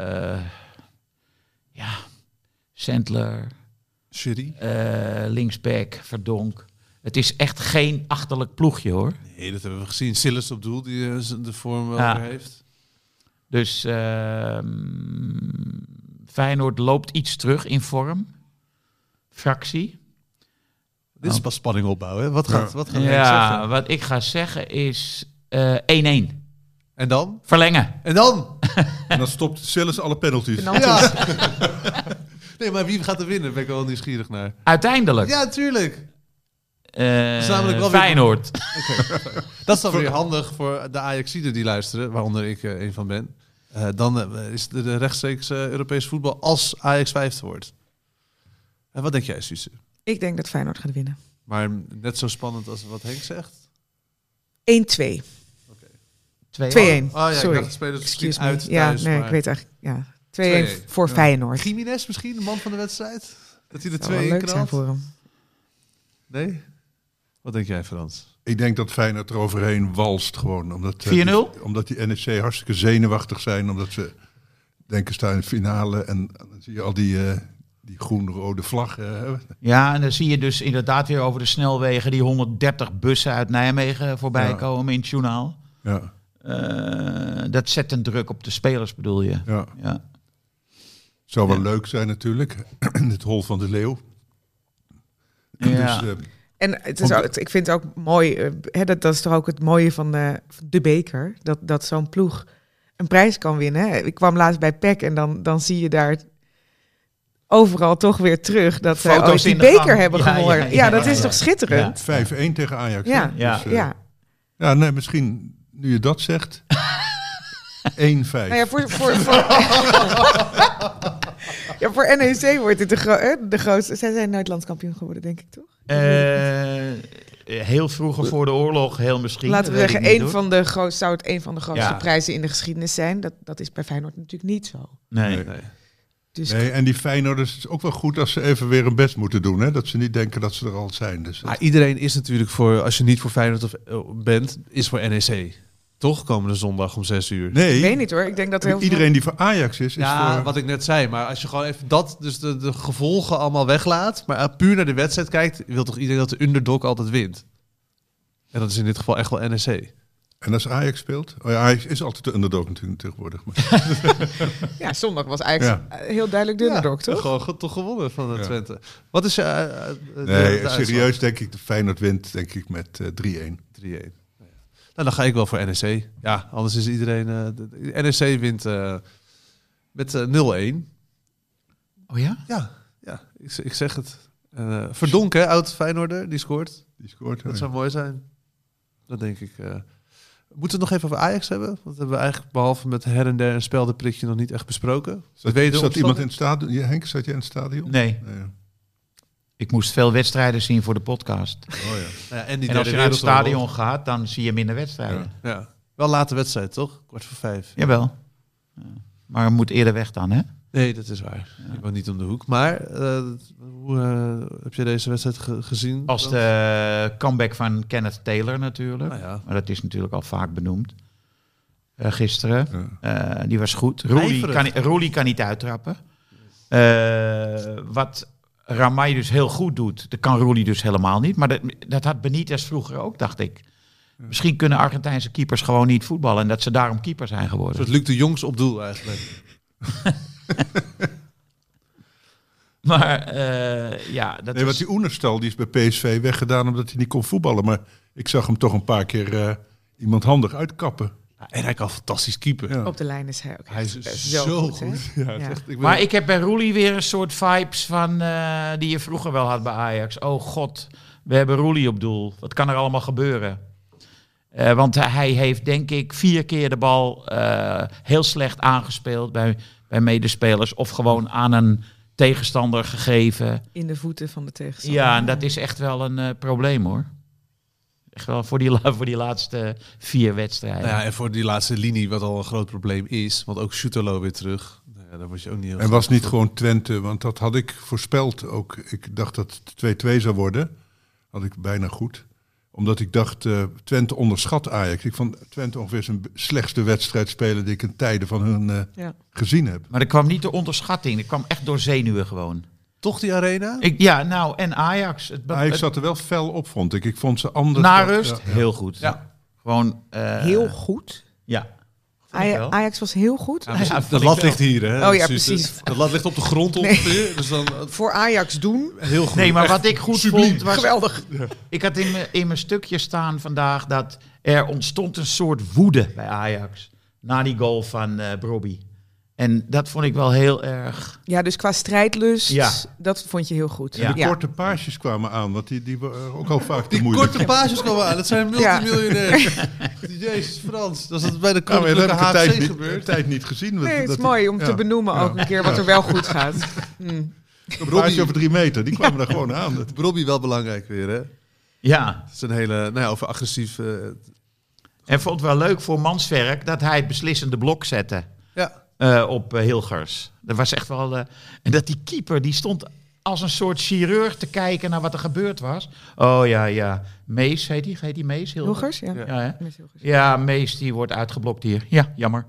ja, Sandler, Sherry? uh, linksback, Verdonk. Het is echt geen achterlijk ploegje, hoor. Nee, dat hebben we gezien. Sillis op doel, die uh, de vorm wel Ja. weer heeft. Dus uh, Feyenoord loopt iets terug in vorm. Fractie. Dit is pas spanning opbouwen. Hè? Wat gaat, Ja. wat gaat Ja, zeggen? wat ik ga zeggen is uh, één-één. En dan? Verlengen. En dan? En dan stopt zelfs alle penalties. Penalties. Ja. Nee, maar wie gaat er winnen? Ben ik wel nieuwsgierig naar. Uiteindelijk. Ja, tuurlijk. Uh, is namelijk wel weer- Feyenoord. Dat is dan weer handig voor de Ajaxiden die luisteren, waaronder ik uh, een van ben. Uh, dan uh, is de, de rechtstreeks uh, Europees voetbal als Ajax vijfde wordt. En wat denk jij, Suze? Ik denk dat Feyenoord gaat winnen. Maar net zo spannend als wat Henk zegt? één-twee. Twee twee-één. Oh ja, ik Sorry. dacht, de spelers misschien Excuse me. uit Ja, thuis, nee, maar- ik weet eigenlijk... Ja. twee-één twee-één. voor Ja. Feyenoord. Jiménez misschien, de man van de wedstrijd? Dat hij er Dat zou twee wel in leuk zijn knalt? voor hem. Nee? Wat denk jij, Frans? Ik denk dat Feyenoord er overheen walst gewoon. Omdat, eh, vier nul? die- omdat die N E C hartstikke zenuwachtig zijn. Omdat ze denken staan in de finale. En dan zie je al die, uh, die groen-rode vlaggen. Uh, Ja, en dan zie je dus inderdaad weer over de snelwegen die honderddertig bussen uit Nijmegen voorbij Ja. komen in het journaal. ja, Uh, dat zet een druk op de spelers, bedoel je? ja. Ja. Zou wel Ja. leuk zijn natuurlijk. Het hol van de leeuw. Ja. Dus, uh, En het is ook, ik vind het ook mooi, uh, hè, dat, dat is toch ook het mooie van de, van de beker, dat, dat zo'n ploeg een prijs kan winnen. Hè. Ik kwam laatst bij P E C en dan, dan zie je daar overal toch weer terug dat zij Foto's ooit die in de beker gang. hebben Ja, gewonnen. ja, Ja, ja, dat ja, is ja. toch schitterend? vijf-één tegen Ajax. Ja. hè? Ja. Dus, uh, Ja. ja, nee, misschien nu je dat zegt. één-vijf. Nou ja, voor, voor, voor, ja, voor N E C wordt het de, gro- hè, de grootste. Zij zijn nooit landskampioen geworden, denk ik, toch? Uh, heel vroeger voor de oorlog, heel misschien. Laten we dat weet zeggen, ik niet, een hoor. van de groot, zou het een van de grootste Ja. prijzen in de geschiedenis zijn. Dat, dat is bij Feyenoord natuurlijk niet zo. Nee. Nee. Nee. Dus Nee, en die Feyenoorders, het is ook wel goed als ze even weer hun best moeten doen. Hè? Dat ze niet denken dat ze er al zijn. Dus, Maar iedereen is natuurlijk voor, als je niet voor Feyenoord of, uh, bent, is voor N E C. Toch? Komende zondag om zes uur. nee, ik weet niet hoor. Ik denk dat er heel veel... iedereen die voor Ajax is, is Ja, voor... wat ik net zei. Maar als je gewoon even dat, dus de, de gevolgen allemaal weglaat, maar uh, puur naar de wedstrijd kijkt, wil toch iedereen dat de underdog altijd wint? En dat is in dit geval echt wel N E C. En als Ajax speelt? Oh ja, Ajax is altijd de underdog natuurlijk tegenwoordig. Maar... Ja, zondag was eigenlijk Ja. heel duidelijk de underdog, toch? Gewoon ge- toch gewonnen van de Ja. Twente. Wat is... Uh, uh, de- Nee, de serieus denk ik, de Feyenoord wint denk ik met uh, drie-één. drie-één. Nou, ja. Nou, dan ga ik wel voor N E C. Ja, anders is iedereen... Uh, de, de N E C wint uh, met uh, nul-één. Oh ja? Ja, ja ik, ik zeg het. Uh, Verdonk, hè, oud Feyenoorder, die scoort. Die scoort. Dat ja. zou mooi zijn. Dat denk ik. Uh, moeten we het nog even over Ajax hebben? Want dat hebben we eigenlijk behalve met her en der een speldenprikje nog niet echt besproken. Zat, Weet je de zat iemand in opstelling? het stadion? Ja, Henk, zat jij in het stadion? Nee. Nee, ja. Ik moest veel wedstrijden zien voor de podcast. Oh ja. Ja, en die En als derde je naar het wereldoorlog. stadion gaat, dan zie je minder wedstrijden. Ja. Ja. Wel late wedstrijd, toch? Kwart voor vijf. Jawel. Ja. Maar het moet eerder weg dan, hè? Nee, dat is waar. Ik woon niet om de hoek. Maar uh, hoe uh, heb je deze wedstrijd ge- gezien? Als de comeback van Kenneth Taylor natuurlijk. Nou ja. Maar dat is natuurlijk al vaak benoemd. Uh, gisteren. Ja. Uh, die was goed. Roelie Ijverig. kan, ni- Roelie kan niet uittrappen. Uh, wat Ramai dus heel goed doet, dat kan Roelie dus helemaal niet. Maar dat, dat had Benitez vroeger ook, dacht ik. Misschien kunnen Argentijnse keepers gewoon niet voetballen en dat ze daarom keeper zijn Een geworden. soort Luc de Jongs op doel eigenlijk. Maar uh, ja, dat Nee, is... want die Oenerstal die is bij P S V weggedaan omdat hij niet kon voetballen. Maar ik zag hem toch een paar keer uh, iemand handig uitkappen. Ja, en hij kan fantastisch keeper. Ja. Op de lijn is hij ook Hij is echt zo, zo goed. goed, hè? Ja, het is Ja. echt- ik ben- Maar ik heb bij Roelie weer een soort vibes van uh, die je vroeger wel had bij Ajax. Oh god, we hebben Roelie op doel. Wat kan er allemaal gebeuren? Uh, want uh, hij heeft denk ik vier keer de bal uh, heel slecht aangespeeld bij, bij medespelers. Of gewoon aan een tegenstander gegeven. In de voeten van de tegenstander. Ja, en dat is echt wel een uh, probleem hoor. Echt wel voor die, la- voor die laatste vier wedstrijden. Nou ja, en voor die laatste linie, wat al een groot probleem is. Want ook Schutterlo weer terug. Nou ja, daar word je ook niet heel En was niet gewoon Twente, want dat had ik voorspeld ook. Ik dacht dat het twee-twee zou worden. Had ik bijna goed. Omdat ik dacht, uh, Twente onderschat Ajax. Ik vond Twente ongeveer zijn slechtste wedstrijd spelen die ik in tijden van hun uh, Ja. gezien heb. Maar dat kwam niet door onderschatting. Dat kwam echt door zenuwen gewoon. Toch die arena? Ik, ja, nou, en Ajax. Het, Ajax het- zat er wel fel op, vond ik. Ik vond ze anders. na dan- rust, ja, ja. heel goed. Ja. Gewoon... uh, Heel goed. Ja. Vond ik Aj- wel. Ajax was heel goed. Ja, maar Ja, de vond ik lat wel. ligt hier, hè? Oh ja, Suus. precies. De lat ligt op de grond ongeveer. Dus dan eh, Voor Ajax doen. heel goed. Nee, maar Echt wat ik goed subliem. vond was... Geweldig. Ik had in mijn, in mijn stukje staan vandaag dat er ontstond een soort woede bij Ajax. Na die goal van uh, Brobby. En dat vond ik wel heel erg... Ja, dus qua strijdlust, Ja. dat vond je heel goed. Ja. De korte paasjes kwamen aan, want die, die waren ook al vaak te Die moeilijk. korte paasjes komen aan. Dat zijn multimiljonairs. Jezus, Frans. Dat is dat bij de Nou, maar dat koninklijke heb ik een H tijd F C niet, gebeurd. een tijd niet gezien. Nee, het is dat die- mooi om ja. te benoemen ook een keer wat er wel goed gaat. Hm. Een paasje over drie meter, die kwamen er gewoon aan. Dat- Robbie wel belangrijk weer, hè? Ja, Het is een hele, nou ja, over agressief... eh, en vond het wel leuk voor Manswerk dat hij het beslissende blok zette ja, uh, op uh, Hilgers. Dat was echt wel... Uh, en dat die keeper, die stond als een soort chirurg te kijken naar wat er gebeurd was. Oh ja, ja. Mees, heet die? Heet die Mees? Hilgers, ja. Ja. Ja, hè? Met Hilgers. Ja, Mees die wordt uitgeblokt hier. Ja, jammer.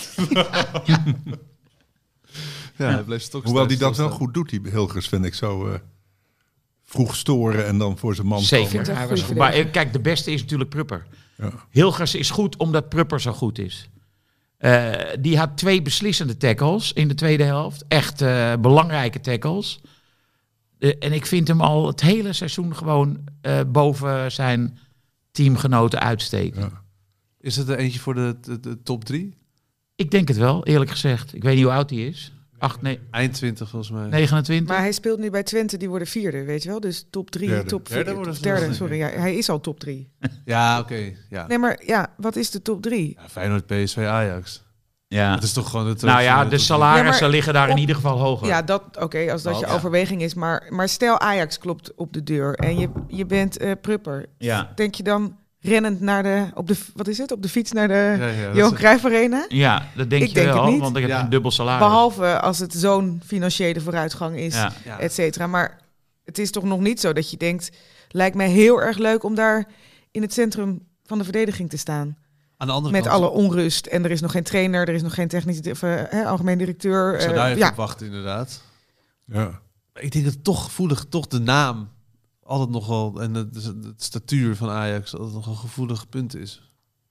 ja, hij bleef stok Hoewel die dat wel stilstaan. goed doet, die Hilgers, vind ik zo uh, vroeg storen en dan voor zijn man Zeker. komen. een Hij goede was goed. Maar verdediger. eh, kijk, de beste is natuurlijk Prupper. Ja. Hilgers is goed omdat Prupper zo goed is. Uh, die had twee beslissende tackles in de tweede helft. Echt uh, belangrijke tackles. Uh, en ik vind hem al het hele seizoen gewoon uh, boven zijn teamgenoten uitsteken. Ja. Is het er eentje voor de, de, de top drie? Ik denk het wel, eerlijk gezegd. Ik weet niet hoe oud hij is. acht, nee, Eind twintig volgens mij. negenentwintig. Maar hij speelt nu bij Twente, die worden vierde, weet je wel? Dus top drie, Derde. top vier, Derde worden of ze derde, wel, sorry. denk Ja, hij is al top drie. Ja, oké. Okay, ja. Nee, maar ja, wat is de top drie? ja. Feyenoord, P S V, Ajax. Ja. Dat is toch gewoon het... Nou ja, de salarissen Ja, maar liggen daar in op- ieder geval hoger. Ja, dat oké, als dat Dat, je ja. overweging is. Maar, maar stel Ajax klopt op de deur en je, je bent eh, Prupper. Ja. Denk je dan rennend naar de, op de, wat is het, op de fiets naar de Ja, ja, dat Johan is- Cruijff Arena? Ja, dat denk Ik je denk wel, het niet. want ik heb Ja. een dubbel salaris. Behalve als het zo'n financiële vooruitgang is, Ja. Ja. et cetera. Maar het is toch nog niet zo dat je denkt, lijkt mij heel erg leuk om daar in het centrum van de verdediging te staan. Aan de andere Met kant... alle onrust. En er is nog geen trainer, er is nog geen technisch of, uh, hè, algemeen directeur. Ik zou eh, daar even ja. op wachten, inderdaad. Ja. Maar ik denk dat toch gevoelig, toch de naam altijd nog wel, en het, het statuur van Ajax, altijd nog een gevoelig punt is.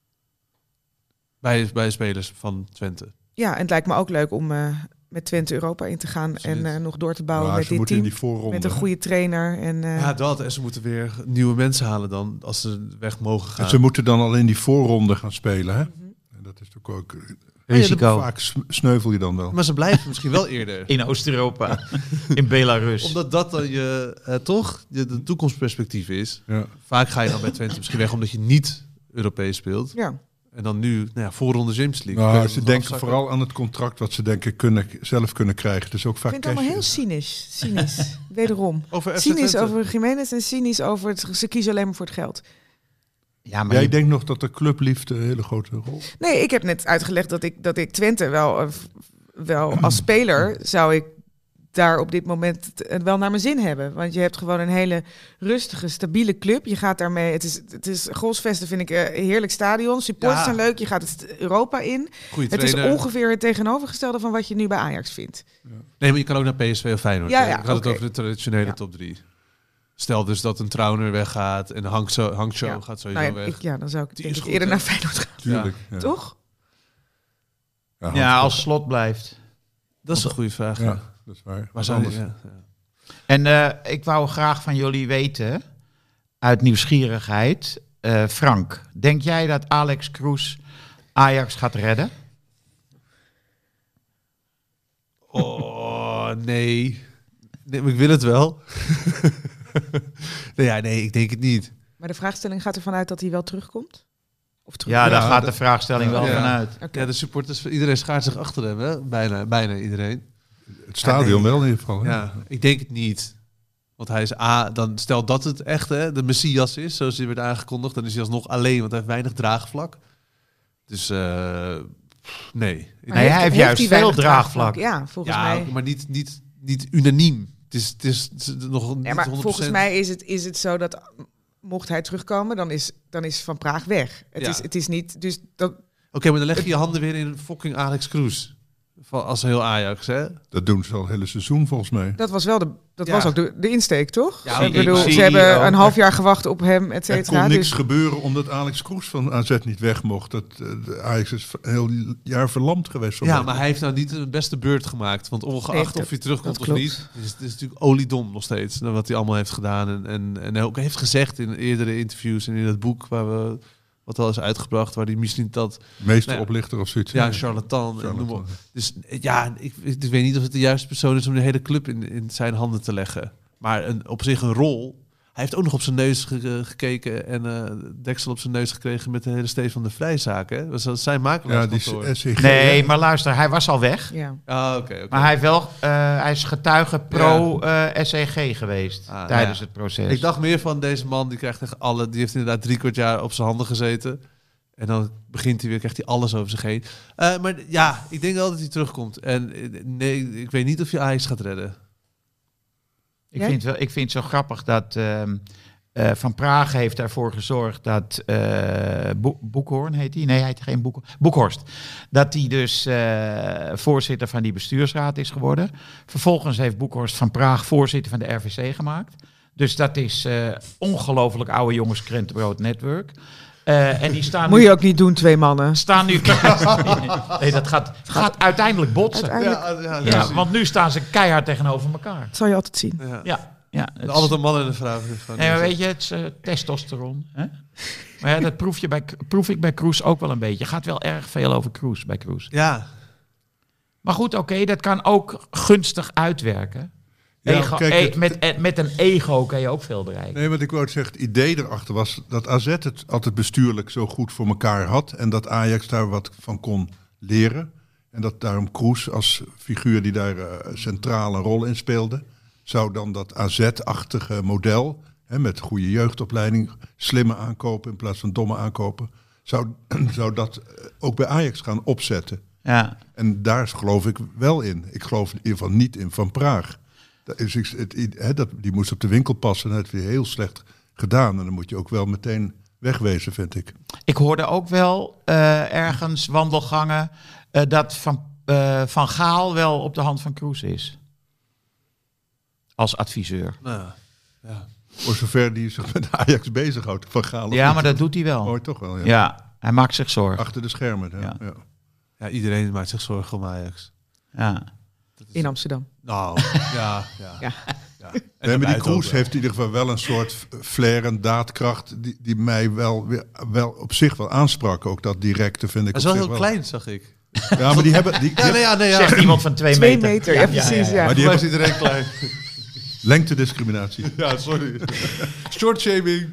Bij, bij spelers van Twente. ja, en het lijkt me ook leuk om uh, met Twente Europa in te gaan. Absoluut. En uh, nog door te bouwen Maar met ze dit moeten in team. die voorronde. Met een goede trainer. En, uh, Ja, dat. En ze moeten weer nieuwe mensen halen dan, als ze weg mogen gaan. En ze moeten dan al in die voorronde gaan spelen, hè? Mhm. En dat is natuurlijk ook... Risico. Vaak s- sneuvel je dan wel. Maar ze blijven misschien wel eerder. In Oost-Europa, in Belarus. Omdat dat dan je, uh, toch, je, de toekomstperspectief is. Ja. Vaak ga je dan bij Twente misschien weg omdat je niet Europees speelt. ja. En dan nu, nou ja, voorronde Champions League. Nou, Kun je ze nog denken afzakken. vooral aan het contract wat ze denken kunnen, zelf kunnen krijgen. Dus ook Ik vaak vind het allemaal heel cash. cynisch. Cynisch. Wederom. Over F C Cynisch Twente. over Jiménez en cynisch over het... Ze kiezen alleen maar voor het geld. Ja, maar Jij je- denkt nog dat de clubliefde een hele grote rol... Nee, ik heb net uitgelegd dat ik, dat ik Twente wel, uh, wel als speler zou ik daar op dit moment t- wel naar mijn zin hebben. Want je hebt gewoon een hele rustige, stabiele club. Je gaat daarmee... Het is, het is Grosvesten vind ik een heerlijk stadion. Supporters Ja. zijn leuk. Je gaat het Europa in. Goeie Het is trainer. ongeveer het tegenovergestelde van wat je nu bij Ajax vindt. Nee, maar je kan ook naar P S V of Feyenoord. Ja, hè? ja, Ik had oké. het over de traditionele Ja. top drie. Stel dus dat een Trauner weggaat en Hangzo, Hangzo Ja. gaat sowieso Nou ja, weg. ik, ja, dan zou ik Die denk is ik goed, eerder hè? naar Feyenoord gaan. Tuurlijk. Ja. Toch? Ja, ja, Hans- als Slot blijft. Dat is een goede vraag. Ja. Ja, dat is waar. Maar Wat zou anders. ja, ja. En uh, ik wou graag van jullie weten, uit nieuwsgierigheid, uh, Frank, denk jij dat Alex Kroes Ajax gaat redden? Oh, nee. nee. Maar ik wil het wel. nee, ja, nee, ik denk het niet. Maar de vraagstelling gaat ervan uit dat hij wel terugkomt? Of terug? Ja, daar Ja, gaat dat- de vraagstelling wel Ja. vanuit. Oké. Ja, de supporters, iedereen schaart zich achter hem, hè? Bijna, bijna iedereen. Het stadion Ja, nee. wel in ieder geval. hè? Ja, ik denk het niet. Want hij is A, dan stel dat het echt hè, de Messias is, zoals hij werd aangekondigd, dan is hij alsnog alleen, want hij heeft weinig draagvlak. Dus uh, nee. Nee, hij heeft juist hij veel weinig draagvlak. Ja, volgens ja, mij. maar niet, niet, niet unaniem. Het is, het is, het is nog niet Ja, maar honderd procent. volgens mij is het, is het zo dat mocht hij terugkomen, dan is, dan is Van Praag weg. Het, Ja. is, het is niet. Dus dat, Oké, maar dan leg je je handen weer in fucking Alex Kroes. Van, als heel Ajax, hè? Dat doen ze al het hele seizoen volgens mij. Dat was wel de, dat Ja. was ook de, de insteek, toch? Ja, ik ik bedoel, zie ze hebben hier ook- een half jaar gewacht op hem, et Er cetera. kon niks Dus gebeuren omdat Alex Kroes van A Z niet weg mocht. Dat, uh, de Ajax is een heel jaar verlamd geweest. zo'n Ja, beetje. maar hij heeft nou niet de beste beurt gemaakt. Want ongeacht Nee, dat- of hij terugkomt dat of klopt. niet, is het is natuurlijk oliedom nog steeds. naar Wat hij allemaal heeft gedaan. En, en, en ook heeft gezegd in eerdere interviews en in het boek waar we wat al is uitgebracht, waar hij misschien dat Meester Nou ja. oplichter of zoiets. ja, charlatan, en noem maar op. Charlatan. Dus ja, ik, ik weet niet of het de juiste persoon is om de hele club in, in zijn handen te leggen. Maar een, op zich een rol. Hij heeft ook nog op zijn neus ge- gekeken en uh, deksel op zijn neus gekregen met de hele Stefan de Vrij-zaak. Hè? Dat was zijn Ja, makelaarskantoor. die S C G. Nee, maar luister, hij was al weg. ja. Ah, oké, oké. Maar hij, heeft wel, uh, hij is getuige pro-S E G geweest Ah, tijdens ja. het proces. Ik dacht meer van deze man, die krijgt echt alle, die heeft inderdaad drie kwart jaar op zijn handen gezeten. En dan begint hij weer, krijgt hij alles over zich heen. Uh, maar ja, ik denk wel dat hij terugkomt. En uh, nee, ik weet niet of je Ajax gaat redden. Ik, Jij? vind wel, ik vind het zo grappig dat ehm, uh, Van Praag heeft ervoor gezorgd dat uh, Bo- Boekhoorn heet hij? Nee, hij heet geen Boek, Boekhorst. Dat hij dus uh, voorzitter van die bestuursraad is geworden. Vervolgens heeft Boekhorst Van Praag voorzitter van de R V C gemaakt. Dus dat is uh, ongelooflijk oude jongens krentenbrood network. Uh, en die staan Moet nu, je ook niet doen, twee mannen. staan nu nee, dat gaat, gaat uiteindelijk botsen. Uiteindelijk Ja, ja, Ja, want nu staan ze keihard tegenover elkaar. dat zal je altijd zien. ja. Ja, ja. Het is- Altijd een man en een vrouw. Van Nee, maar weet je, het is uh, testosteron. Hè? Maar ja, dat proef, je bij, proef ik bij Kroes ook wel een beetje. Gaat wel erg veel over Kroes bij Kroes. Ja, Maar goed, oké, okay, dat kan ook gunstig uitwerken. Ja, Ego, kijk, e- het- met, e- met een ego kan je ook veel bereiken. Nee, wat ik wou zeggen, het idee erachter was dat A Z het altijd bestuurlijk zo goed voor elkaar had. En dat Ajax daar wat van kon leren. En dat daarom Kroes als figuur die daar uh, centrale rol in speelde, zou dan dat A Z-achtige model, hè, met goede jeugdopleiding, slimme aankopen in plaats van domme aankopen, zou, zou dat uh, ook bij Ajax gaan opzetten. Ja. En daar geloof ik wel in. Ik geloof in ieder geval niet in Van Praag. Dat is, het, het, he, dat, die moest op de winkel passen en dat heeft hij heel slecht gedaan. En dan moet je ook wel meteen wegwezen, vind ik. Ik hoorde ook wel uh, ergens wandelgangen uh, dat Van, uh, Van Gaal wel op de hand van Kroes is. Als adviseur. nou, ja. Voor zover die zich met Ajax bezighoudt. Van Gaal. Ja, maar dat doet hij wel. Oh, toch wel, ja. Ja, hij maakt zich zorgen. Achter de schermen. Ja. Ja. Ja. ja, iedereen maakt zich zorgen om Ajax. Ja. In Amsterdam. Nou, ja, ja. Ja. ja. En Nee, maar die daarbuiten Kroes ook wel. heeft in ieder geval wel een soort flair en daadkracht die, die mij wel, weer, wel op zich wel aansprak. Ook dat directe vind ik Hij is op wel zich heel klein, zag ik. Ja, maar die hebben... Die, die Ja, nee, ja, nee, ja. Zegt iemand van twee, Twee meter. meter, ja, precies. Ja. Maar die Voor mij hebben is iedereen klein. lengtediscriminatie. Ja, sorry. Short shaming.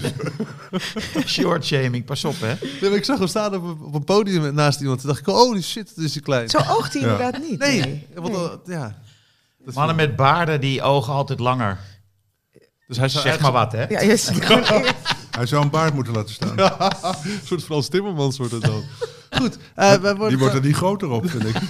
Short shaming, pas op hè. Nee, maar ik zag hem staan op, een- op een podium naast iemand. Toen dacht ik, oh shit, dat is hij klein. Zo oogt hij Ja. inderdaad niet. Nee, Nee. want, Nee. uh, ja. Dat Mannen met baarden, die ogen altijd langer. Dus hij zou Zeg maar wat hè. Ja, yes. Hij zou een baard moeten laten staan. Een soort Frans Timmermans wordt het dan. Goed. Uh, wij worden Die wordt er niet groter op, vind ik.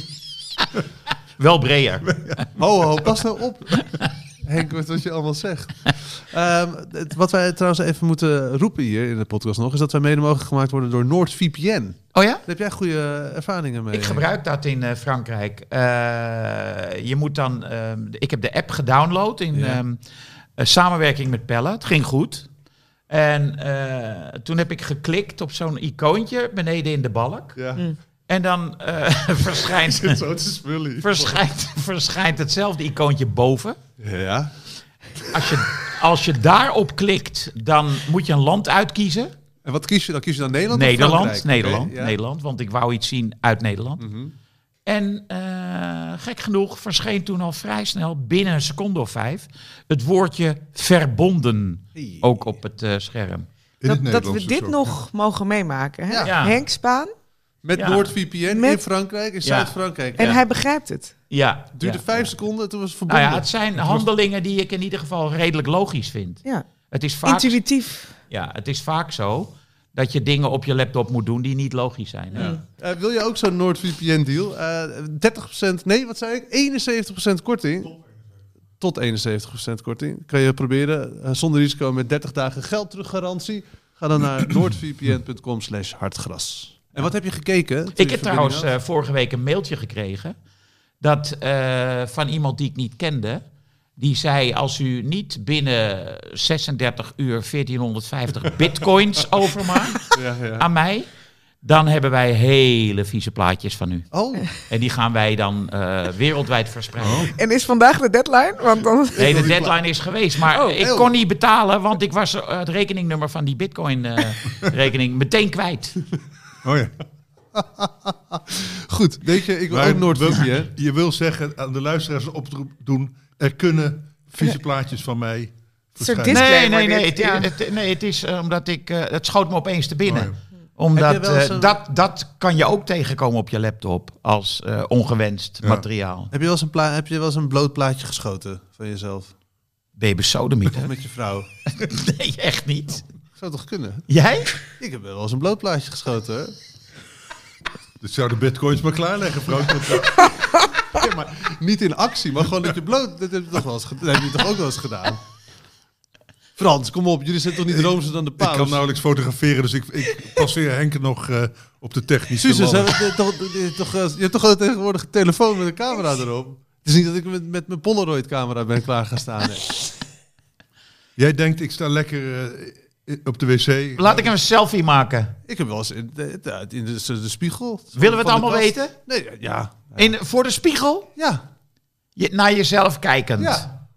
Wel breder. Ho, ho, pas nou op. Henk, met wat je allemaal zegt. Um, het, wat wij trouwens even moeten roepen hier in de podcast nog, is dat wij mede mogelijk gemaakt worden door NordVPN. Oh ja? Daar heb jij goede ervaringen mee? Ik gebruik dat in uh, Frankrijk. Uh, je moet dan... Uh, ik heb de app gedownload in Ja. um, uh, samenwerking met Pelle. Het ging goed. En uh, toen heb ik geklikt op zo'n icoontje beneden in de balk. Ja. Mm. En dan uh, verschijnt, Zo te spullen. verschijnt, verschijnt hetzelfde icoontje boven. Ja. Als je, als je daarop klikt, dan moet je een land uitkiezen. En wat kies je dan? Kies je dan Nederland of Nederland, Frankrijk? Nederland, Oké, ja. Nederland. Want ik wou iets zien uit Nederland. Mhm. En uh, gek genoeg verscheen toen al vrij snel, binnen een seconde of vijf, het woordje verbonden Hey. ook op het uh, scherm. In Dat, het dat Nederlands we dus dit ook. nog mogen meemaken. Hè? Ja. Ja. Henk Spaan. Met Ja. NordVPN Met- in Frankrijk, in Ja. Zuid-Frankrijk. En Ja. hij begrijpt het. Ja, Het duurde ja, vijf ja. seconden, toen was het Nou verbonden. ja, het zijn handelingen die ik in ieder geval redelijk logisch vind. Ja. Het is vaak, Intuïtief. ja, het is vaak zo dat je dingen op je laptop moet doen die niet logisch zijn. Hè? Ja. Uh, wil je ook zo'n NordVPN-deal? Uh, dertig procent, nee, wat zei ik? eenenzeventig procent korting. Tot eenenzeventig procent korting. Kan je proberen, uh, zonder risico met dertig dagen geld teruggarantie. Ga dan naar noordvpn punt com slash hartgras. En wat heb je gekeken? Ik heb trouwens uh, vorige week een mailtje gekregen dat uh, van iemand die ik niet kende. Die zei, als u niet binnen zesendertig uur veertienhonderdvijftig bitcoins overmaakt ja, ja. aan mij, dan hebben wij hele vieze plaatjes van u. Oh. En die gaan wij dan uh, wereldwijd verspreiden. Oh. En is vandaag de deadline? Want dan... Nee, de deadline is geweest. Maar oh, ik kon niet betalen, want ik was uh, het rekeningnummer van die bitcoin-rekening uh, meteen kwijt. Oh ja. Goed, weet je, ik wil ook NoordVPN. Je wil zeggen aan de luisteraars een oproep doen, er kunnen vieze plaatjes van mij verschijnen. Nee, nee, nee. Het, ja. het, nee, het is uh, omdat ik, uh, het schoot me opeens te binnen. Oh, ja. Omdat uh, een... dat, dat kan je ook tegenkomen op je laptop als uh, ongewenst ja. materiaal. Heb je, wel eens een pla- heb je wel eens een bloot plaatje geschoten van jezelf? Ben je besodemiet, Of met je vrouw? Nee, echt niet. Zou toch kunnen? Jij? Ik heb wel eens een bloot plaatje geschoten, hè? Dus zou de bitcoins maar klaarleggen, Frank. Ja, maar niet in actie, maar gewoon dat je bloot... Dat heb je toch, wel eens, dat heb je toch ook wel eens gedaan? Frans, kom op. Jullie zijn toch niet roomser dan de paus? Ik kan nauwelijks fotograferen, dus ik, ik passeer Henk nog uh, op de technische Suze, je, toch, je, toch, je hebt toch tegenwoordig een telefoon met een camera erop? Het is niet dat ik met, met mijn Polaroid-camera ben klaar gaan staan. Hè. Jij denkt, ik sta lekker uh, op de wc. Laat ik een selfie maken. Ik heb wel eens in de, in de, de, de spiegel. Willen we het allemaal weten? Nee, ja. ja. In, voor de spiegel? Ja. Je, naar jezelf kijkend? Ja.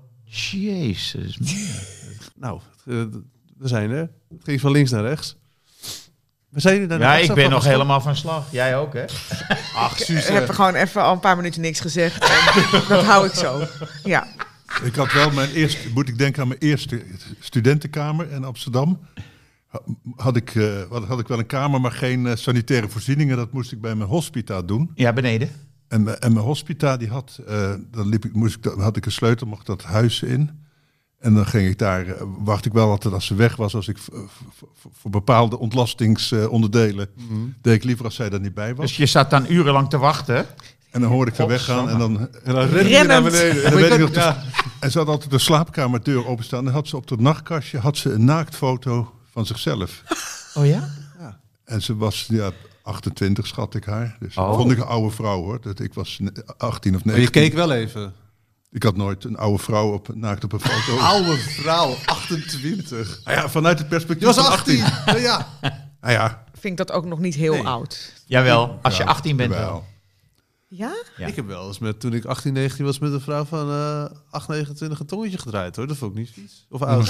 Jezus. Nou, we zijn er. Het ging van links naar rechts. We zijn jullie ja, ik ben nog helemaal van slag. Jij ook, hè? Ach, Suze. Ik heb gewoon even al een paar minuten niks gezegd. En dat hou ik zo. Ja. Ik had wel mijn eerste, moet ik denken aan mijn eerste studentenkamer in Amsterdam. Had ik, uh, had ik wel een kamer, maar geen uh, sanitaire voorzieningen. Dat moest ik bij mijn hospita doen. Ja, beneden. En, en mijn hospita, die had, uh, dan liep ik, moest ik, had ik een sleutel, mocht dat huis in. En dan ging ik daar, uh, wacht ik wel altijd als ze weg was, als ik v- v- voor bepaalde ontlastingsonderdelen, uh, mm-hmm. deed ik liever als zij er niet bij was. Dus je zat dan urenlang te wachten? En dan hoorde ik haar weggaan en dan, en dan rende je naar beneden. En, dan weet ik nog, ja. En ze had altijd de slaapkamerdeur openstaan. En had ze op het nachtkastje had ze een naaktfoto van zichzelf. Oh ja? Ja. En ze was ja, achtentwintig, schat ik haar. Dus oh. vond ik een oude vrouw, hoor. Dat ik was achttien of negentien. Maar je keek wel even. Ik had nooit een oude vrouw op, naakt op een foto. Oude vrouw, achtentwintig. Nou ja, vanuit het perspectief je was achttien. achttien. Ja. Nou ja. Vind ik dat ook nog niet heel nee. oud. Jawel, als je achttien bent wel. wel. Ja? ja? Ik heb wel eens met, toen ik achttien, negentien was, met een vrouw van uh, acht, negenentwintig een tongetje gedraaid, hoor. Dat vond ik niet vies. Of oud.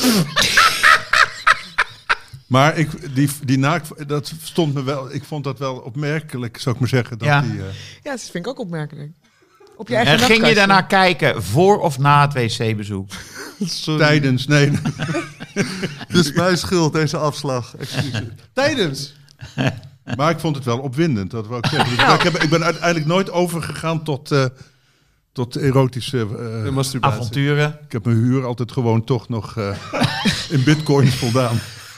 Maar ik, die, die naakt, dat stond me wel, ik vond dat wel opmerkelijk, zou ik maar zeggen. Dat ja. Die, uh... ja, dat vind ik ook opmerkelijk. Op je eigen en ging je daarna kijken, voor of na het wc-bezoek? Tijdens, nee. Dus mijn schuld, deze afslag. Tijdens. Maar ik vond het wel opwindend, dat wou ik zeggen. Dus ik, heb, ik ben uiteindelijk nooit overgegaan tot, uh, tot erotische uh, avonturen. Ik heb mijn huur altijd gewoon toch nog uh, in bitcoins voldaan.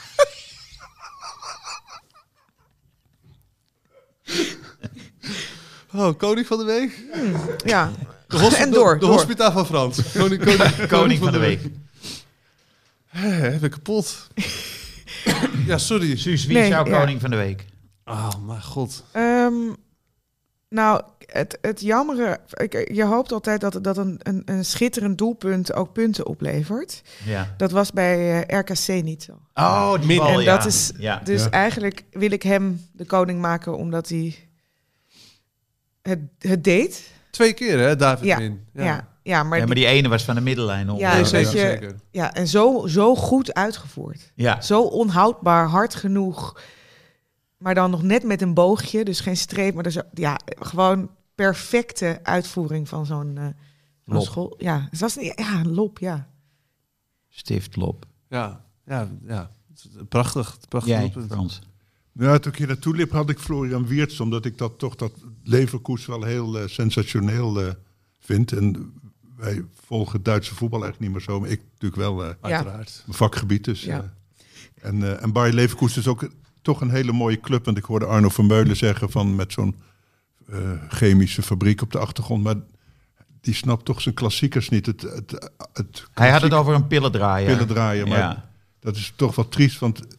Oh, koning van de week? Mm, ja, de hosp- en door. De, de door. hospita van Frans. Koning, koning, koning, koning van de week. Hé, ben ik kapot. Ja, sorry. Suus, wie nee, is jouw ja. koning van de week? Oh, mijn god. Um, nou, het, het jammere... Ik, je hoopt altijd dat, dat een, een, een schitterend doelpunt ook punten oplevert. Ja. Dat was bij uh, R K C niet zo. Oh, die bal, En ja. dat is... Ja. Dus ja. eigenlijk wil ik hem de koning maken, omdat hij het, het deed. Twee keer, hè, David ja. Min. Ja. Ja. Ja, maar, ja, maar die ene was van de middenlijn. Om. Ja, nee, dat zeker, je, zeker. Ja, en zo, zo goed uitgevoerd. Ja. Zo onhoudbaar, hard genoeg. Maar dan nog net met een boogje, dus geen streep. Maar dus, ja, gewoon perfecte uitvoering van zo'n uh, school. Ja, het was, ja, een lop, ja. Stiftlop. Ja, ja, ja. Prachtig. prachtig Jij, doelpunt. Frans. Ja, toen ik hier naartoe liep had ik Florian Wirtz, omdat ik dat toch dat Leverkusen wel heel uh, sensationeel uh, vind. En wij volgen Duitse voetbal eigenlijk niet meer zo, maar ik natuurlijk wel uh, uiteraard. Mijn vakgebied. Dus, Ja. uh, en, uh, en Bayer Leverkusen is ook toch een hele mooie club. Want ik hoorde Arno Vermeulen zeggen van met zo'n uh, chemische fabriek op de achtergrond. Maar die snapt toch zijn klassiekers niet. Het, het, het Hij had het over een pillendraaier. pillendraaier, maar ja. dat is toch wat triest, want het,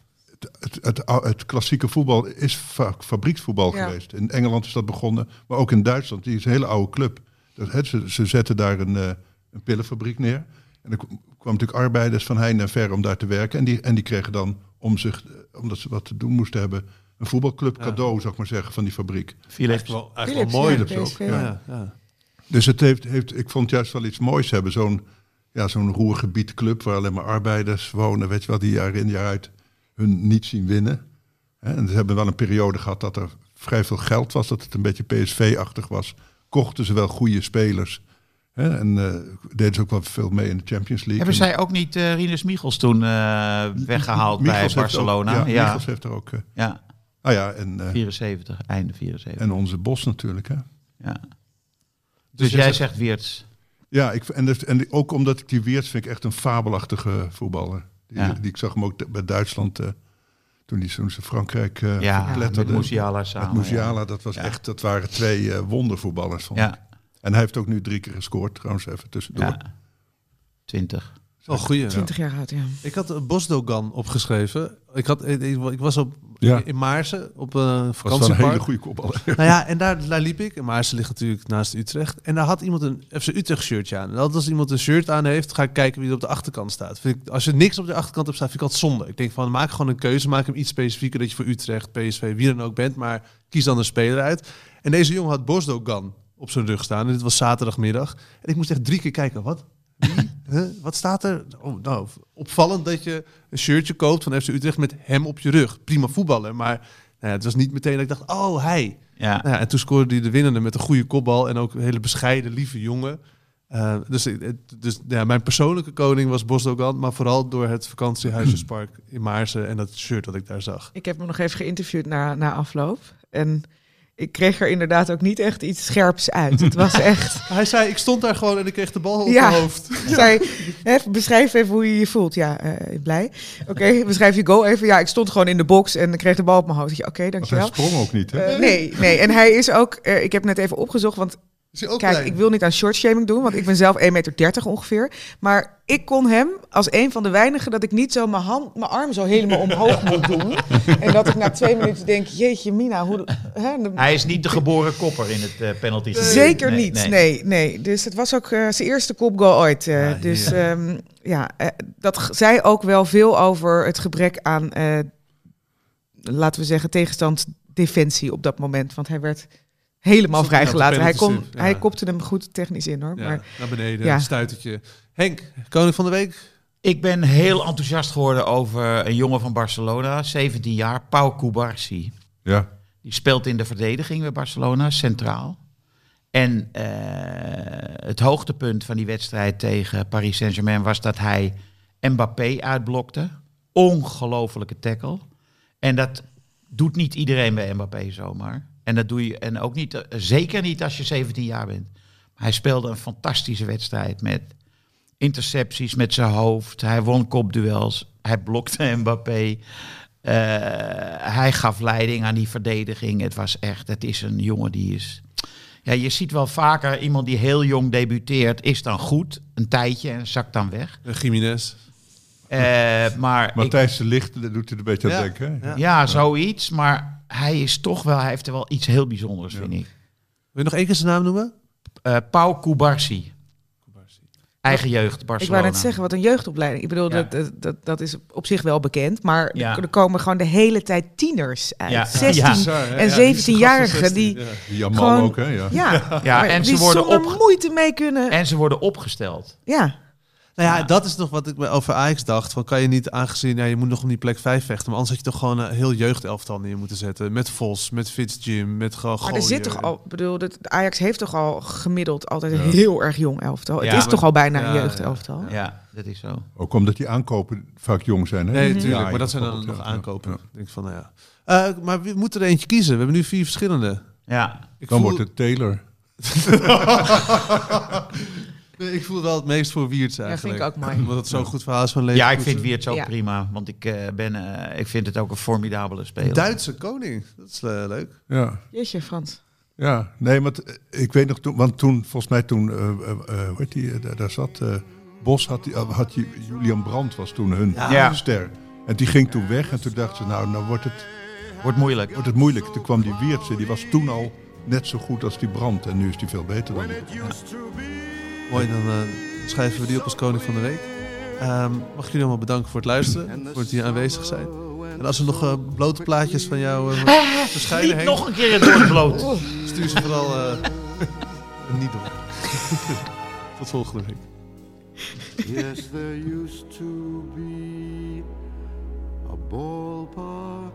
het, het, het, het klassieke voetbal is fa- fabrieksvoetbal Ja. geweest. In Engeland is dat begonnen, maar ook in Duitsland. Die is een hele oude club. Dat, he, ze, ze zetten daar een, uh, een pillenfabriek neer. En er kwamen natuurlijk arbeiders van heinde en ver om daar te werken. En die, en die kregen dan, om zich, omdat ze wat te doen moesten hebben, een voetbalclub cadeau, ja. zou ik maar zeggen, van die fabriek. Philips. Wel, eigenlijk wel Philips, mooi. ja, Dat P S V. ook. Ja, ja. Dus het heeft, heeft, ik vond het juist wel iets moois hebben. Zo'n, ja, zo'n roergebiedclub waar alleen maar arbeiders wonen. Weet je wel, die jaar in jaar uit hun niet zien winnen. Hè? En ze hebben wel een periode gehad dat er vrij veel geld was. Dat het een beetje P S V-achtig was. Kochten ze wel goede spelers. Hè? En uh, deden ze ook wel veel mee in de Champions League. Hebben en, zij ook niet uh, Rinus Michels toen uh, weggehaald Michels bij heeft Barcelona? Ook, ja, ja, Michels heeft er ook... Uh, ja. Ah ja, en, uh, vierenzeventig, einde vierenzeventig. en onze Bos natuurlijk, hè. Ja. Dus, dus jij zegt Weerts. Ja, ik, en, dus, en ook omdat ik die Weerts vind ik echt een fabelachtige voetballer. Die, Ja. die ik zag hem ook bij Duitsland uh, toen die toen ze Frankrijk uh, Ja, verpletterde. met Musiala samen. Met Musiala, ja. dat was Ja. echt, dat waren twee uh, wondervoetballers vond Ja. ik. En hij heeft ook nu drie keer gescoord, trouwens even tussendoor. Ja. Twintig. Oh, goeie. twintig jaar oud, ja. Ik had een Bosdogan opgeschreven. Ik, had, ik, ik was op, Ja. in Maarsen op een Dat was wel vakantiepark. een hele goede kopballer. Nou ja, en daar, daar liep ik. En Maarsen ligt natuurlijk naast Utrecht. En daar had iemand een F C Utrecht shirtje aan. En altijd als iemand een shirt aan heeft, ga ik kijken wie er op de achterkant staat. Vind ik, als je niks op de achterkant hebt staan, vind ik altijd zonde. Ik denk van, maak gewoon een keuze. Maak hem iets specifieker dat je voor Utrecht, P S V, wie dan ook bent. Maar kies dan een speler uit. En deze jongen had Bosdogan op zijn rug staan. En dit was zaterdagmiddag. En ik moest echt drie keer kijken. Wat? Wie? Huh? Wat staat er? Oh, nou, opvallend dat je een shirtje koopt van F C Utrecht met hem op je rug. Prima voetballer, maar nou ja, het was niet meteen dat ik dacht, oh, hij. Ja. Nou ja, en toen scoorde hij de winnende met een goede kopbal en ook een hele bescheiden, lieve jongen. Uh, dus dus ja, mijn persoonlijke koning was Bosdogan, maar vooral door het vakantiehuisjespark in Maarsen en dat shirt dat ik daar zag. Ik heb hem nog even geïnterviewd na, na afloop. En ik kreeg er inderdaad ook niet echt iets scherps uit. Het was echt... Hij zei, ik stond daar gewoon en ik kreeg de bal op Ja. mijn hoofd. Zei, hè, beschrijf even hoe je je voelt. Ja, uh, blij. Oké, okay, beschrijf je goal even. Ja, ik stond gewoon in de box en ik kreeg de bal op mijn hoofd. Oké, okay, Want hij dankjewel. sprong ook niet, hè? Uh, nee, nee. En hij is ook... Uh, ik heb net even opgezocht, want... Is hij ook Kijk, klein? ik wil niet aan shortshaming doen, want ik ben zelf één meter dertig ongeveer. Maar ik kon hem als een van de weinigen dat ik niet zo mijn, hand, mijn arm zo helemaal omhoog moet doen. En dat ik na twee minuten denk, jeetje Mina, hoe... Hè, de... Hij is niet de geboren kopper in het uh, penalty. Zeker nee, niet, nee. nee. nee. Dus het was ook uh, zijn eerste kopgoal ooit. Uh, Ja, dus ja. Um, ja, uh, dat g- zei ook wel veel over het gebrek aan, uh, laten we zeggen, tegenstandsdefensie op dat moment. Want hij werd... helemaal Stond hij op de vrijgelaten. Hij, kon, penalty, ja. hij kopte hem goed technisch in, hoor. Ja, Maar naar beneden, Ja. een stuitertje. Henk, koning van de week. Ik ben heel enthousiast geworden over een jongen van Barcelona, zeventien jaar, Pau Cubarsí. Ja. Die speelt in de verdediging bij Barcelona, centraal. En uh, het hoogtepunt van die wedstrijd tegen Paris Saint-Germain was dat hij Mbappé uitblokte. Ongelofelijke tackle. En dat doet niet iedereen bij Mbappé zomaar. En dat doe je en ook niet, uh, zeker niet als je zeventien jaar bent. Maar hij speelde een fantastische wedstrijd met intercepties met zijn hoofd. Hij won kopduels. Hij blokte Mbappé. Uh, hij gaf leiding aan die verdediging. Het was echt, het is een jongen die is... Ja, je ziet wel vaker iemand die heel jong debuteert, is dan goed, een tijdje en zakt dan weg. Uh, Jiménez. Uh, maar Matthijs de Ligt, daar doet hij een beetje aan Ja. denken. Hè? Ja. ja, zoiets. Maar hij is toch wel, hij heeft er wel iets heel bijzonders, Ja. vind ik. Wil je nog één keer zijn naam noemen? Uh, Pau Cubarsí. Eigen jeugd, Barcelona. ik wou net zeggen, wat een jeugdopleiding. Ik bedoel, Ja. dat, dat, dat, dat is op zich wel bekend. Maar Ja. er, er komen gewoon de hele tijd tieners uit. Ja. zestien Ja. en zeventienjarigen die... Die Jamal Gewoon- ook, hè? Ja. Ja, Ja, maar en ze die worden zonder op- moeite mee kunnen... En ze worden opgesteld. Ja, Nou ja, Ja. dat is nog wat ik me over Ajax dacht. Van, kan je niet, aangezien ja, je moet nog om die plek vijf vechten. Maar anders had je toch gewoon een heel jeugdelftal neer moeten zetten. Met Vos, met Fitzjim, met gewoon maar er zit toch al... Ik bedoel, dat, de Ajax heeft toch al gemiddeld altijd een Ja. heel erg jong elftal. Ja, het is maar- toch al bijna ja, een jeugdelftal. ja. Ja, dat is zo. Ook omdat die aankopen vaak jong zijn, hè? Nee, Mhm. natuurlijk. Ja, maar dat zijn dan bijvoorbeeld, nog ja. aankopen. Ja. Ik denk van, nou ja. Uh, maar we moeten er eentje kiezen. We hebben nu vier verschillende. Ja. Ik Dan voel, wordt het Taylor. nee, ik voel wel het meest voor Wiertz eigenlijk. vind ik ook mooi. Omdat het zo'n goed verhaal is van leven. Ja, ik vind Wiertz ook Ja. prima. Want ik, uh, ben, uh, ik vind het ook een formidabele speler. Duitse koning. Dat is uh, leuk. Ja. Jeetje, Frans. Ja, nee, want eh, ik weet nog toen, want toen, volgens mij toen, uh, uh, uh, hoe heet die, uh, daar, daar zat, uh, Bos had, die, uh, had die, Julian Brandt was toen hun Ja. ster. En die ging toen weg en toen dachten ze, nou, nou wordt het, Wordt moeilijk. wordt het moeilijk. Toen kwam die Wiertse, die was toen al net zo goed als die Brandt. En nu is die veel beter dan die. Mooi, dan uh, schrijven we die op als koning van de week. Um, mag ik jullie allemaal bedanken voor het luisteren, voor het hier aanwezig zijn. En als er nog uh, blote plaatjes van jou uh, verschijnen, Niet Henk, nog een keer door het bloot. stuur ze vooral uh, niet op. Tot volgende week. Yes, there used to be a ballpark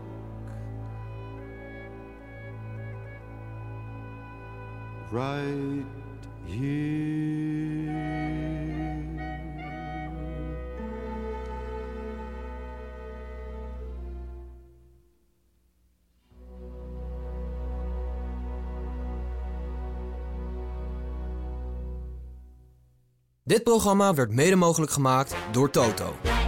right here. Dit programma werd mede mogelijk gemaakt door Toto.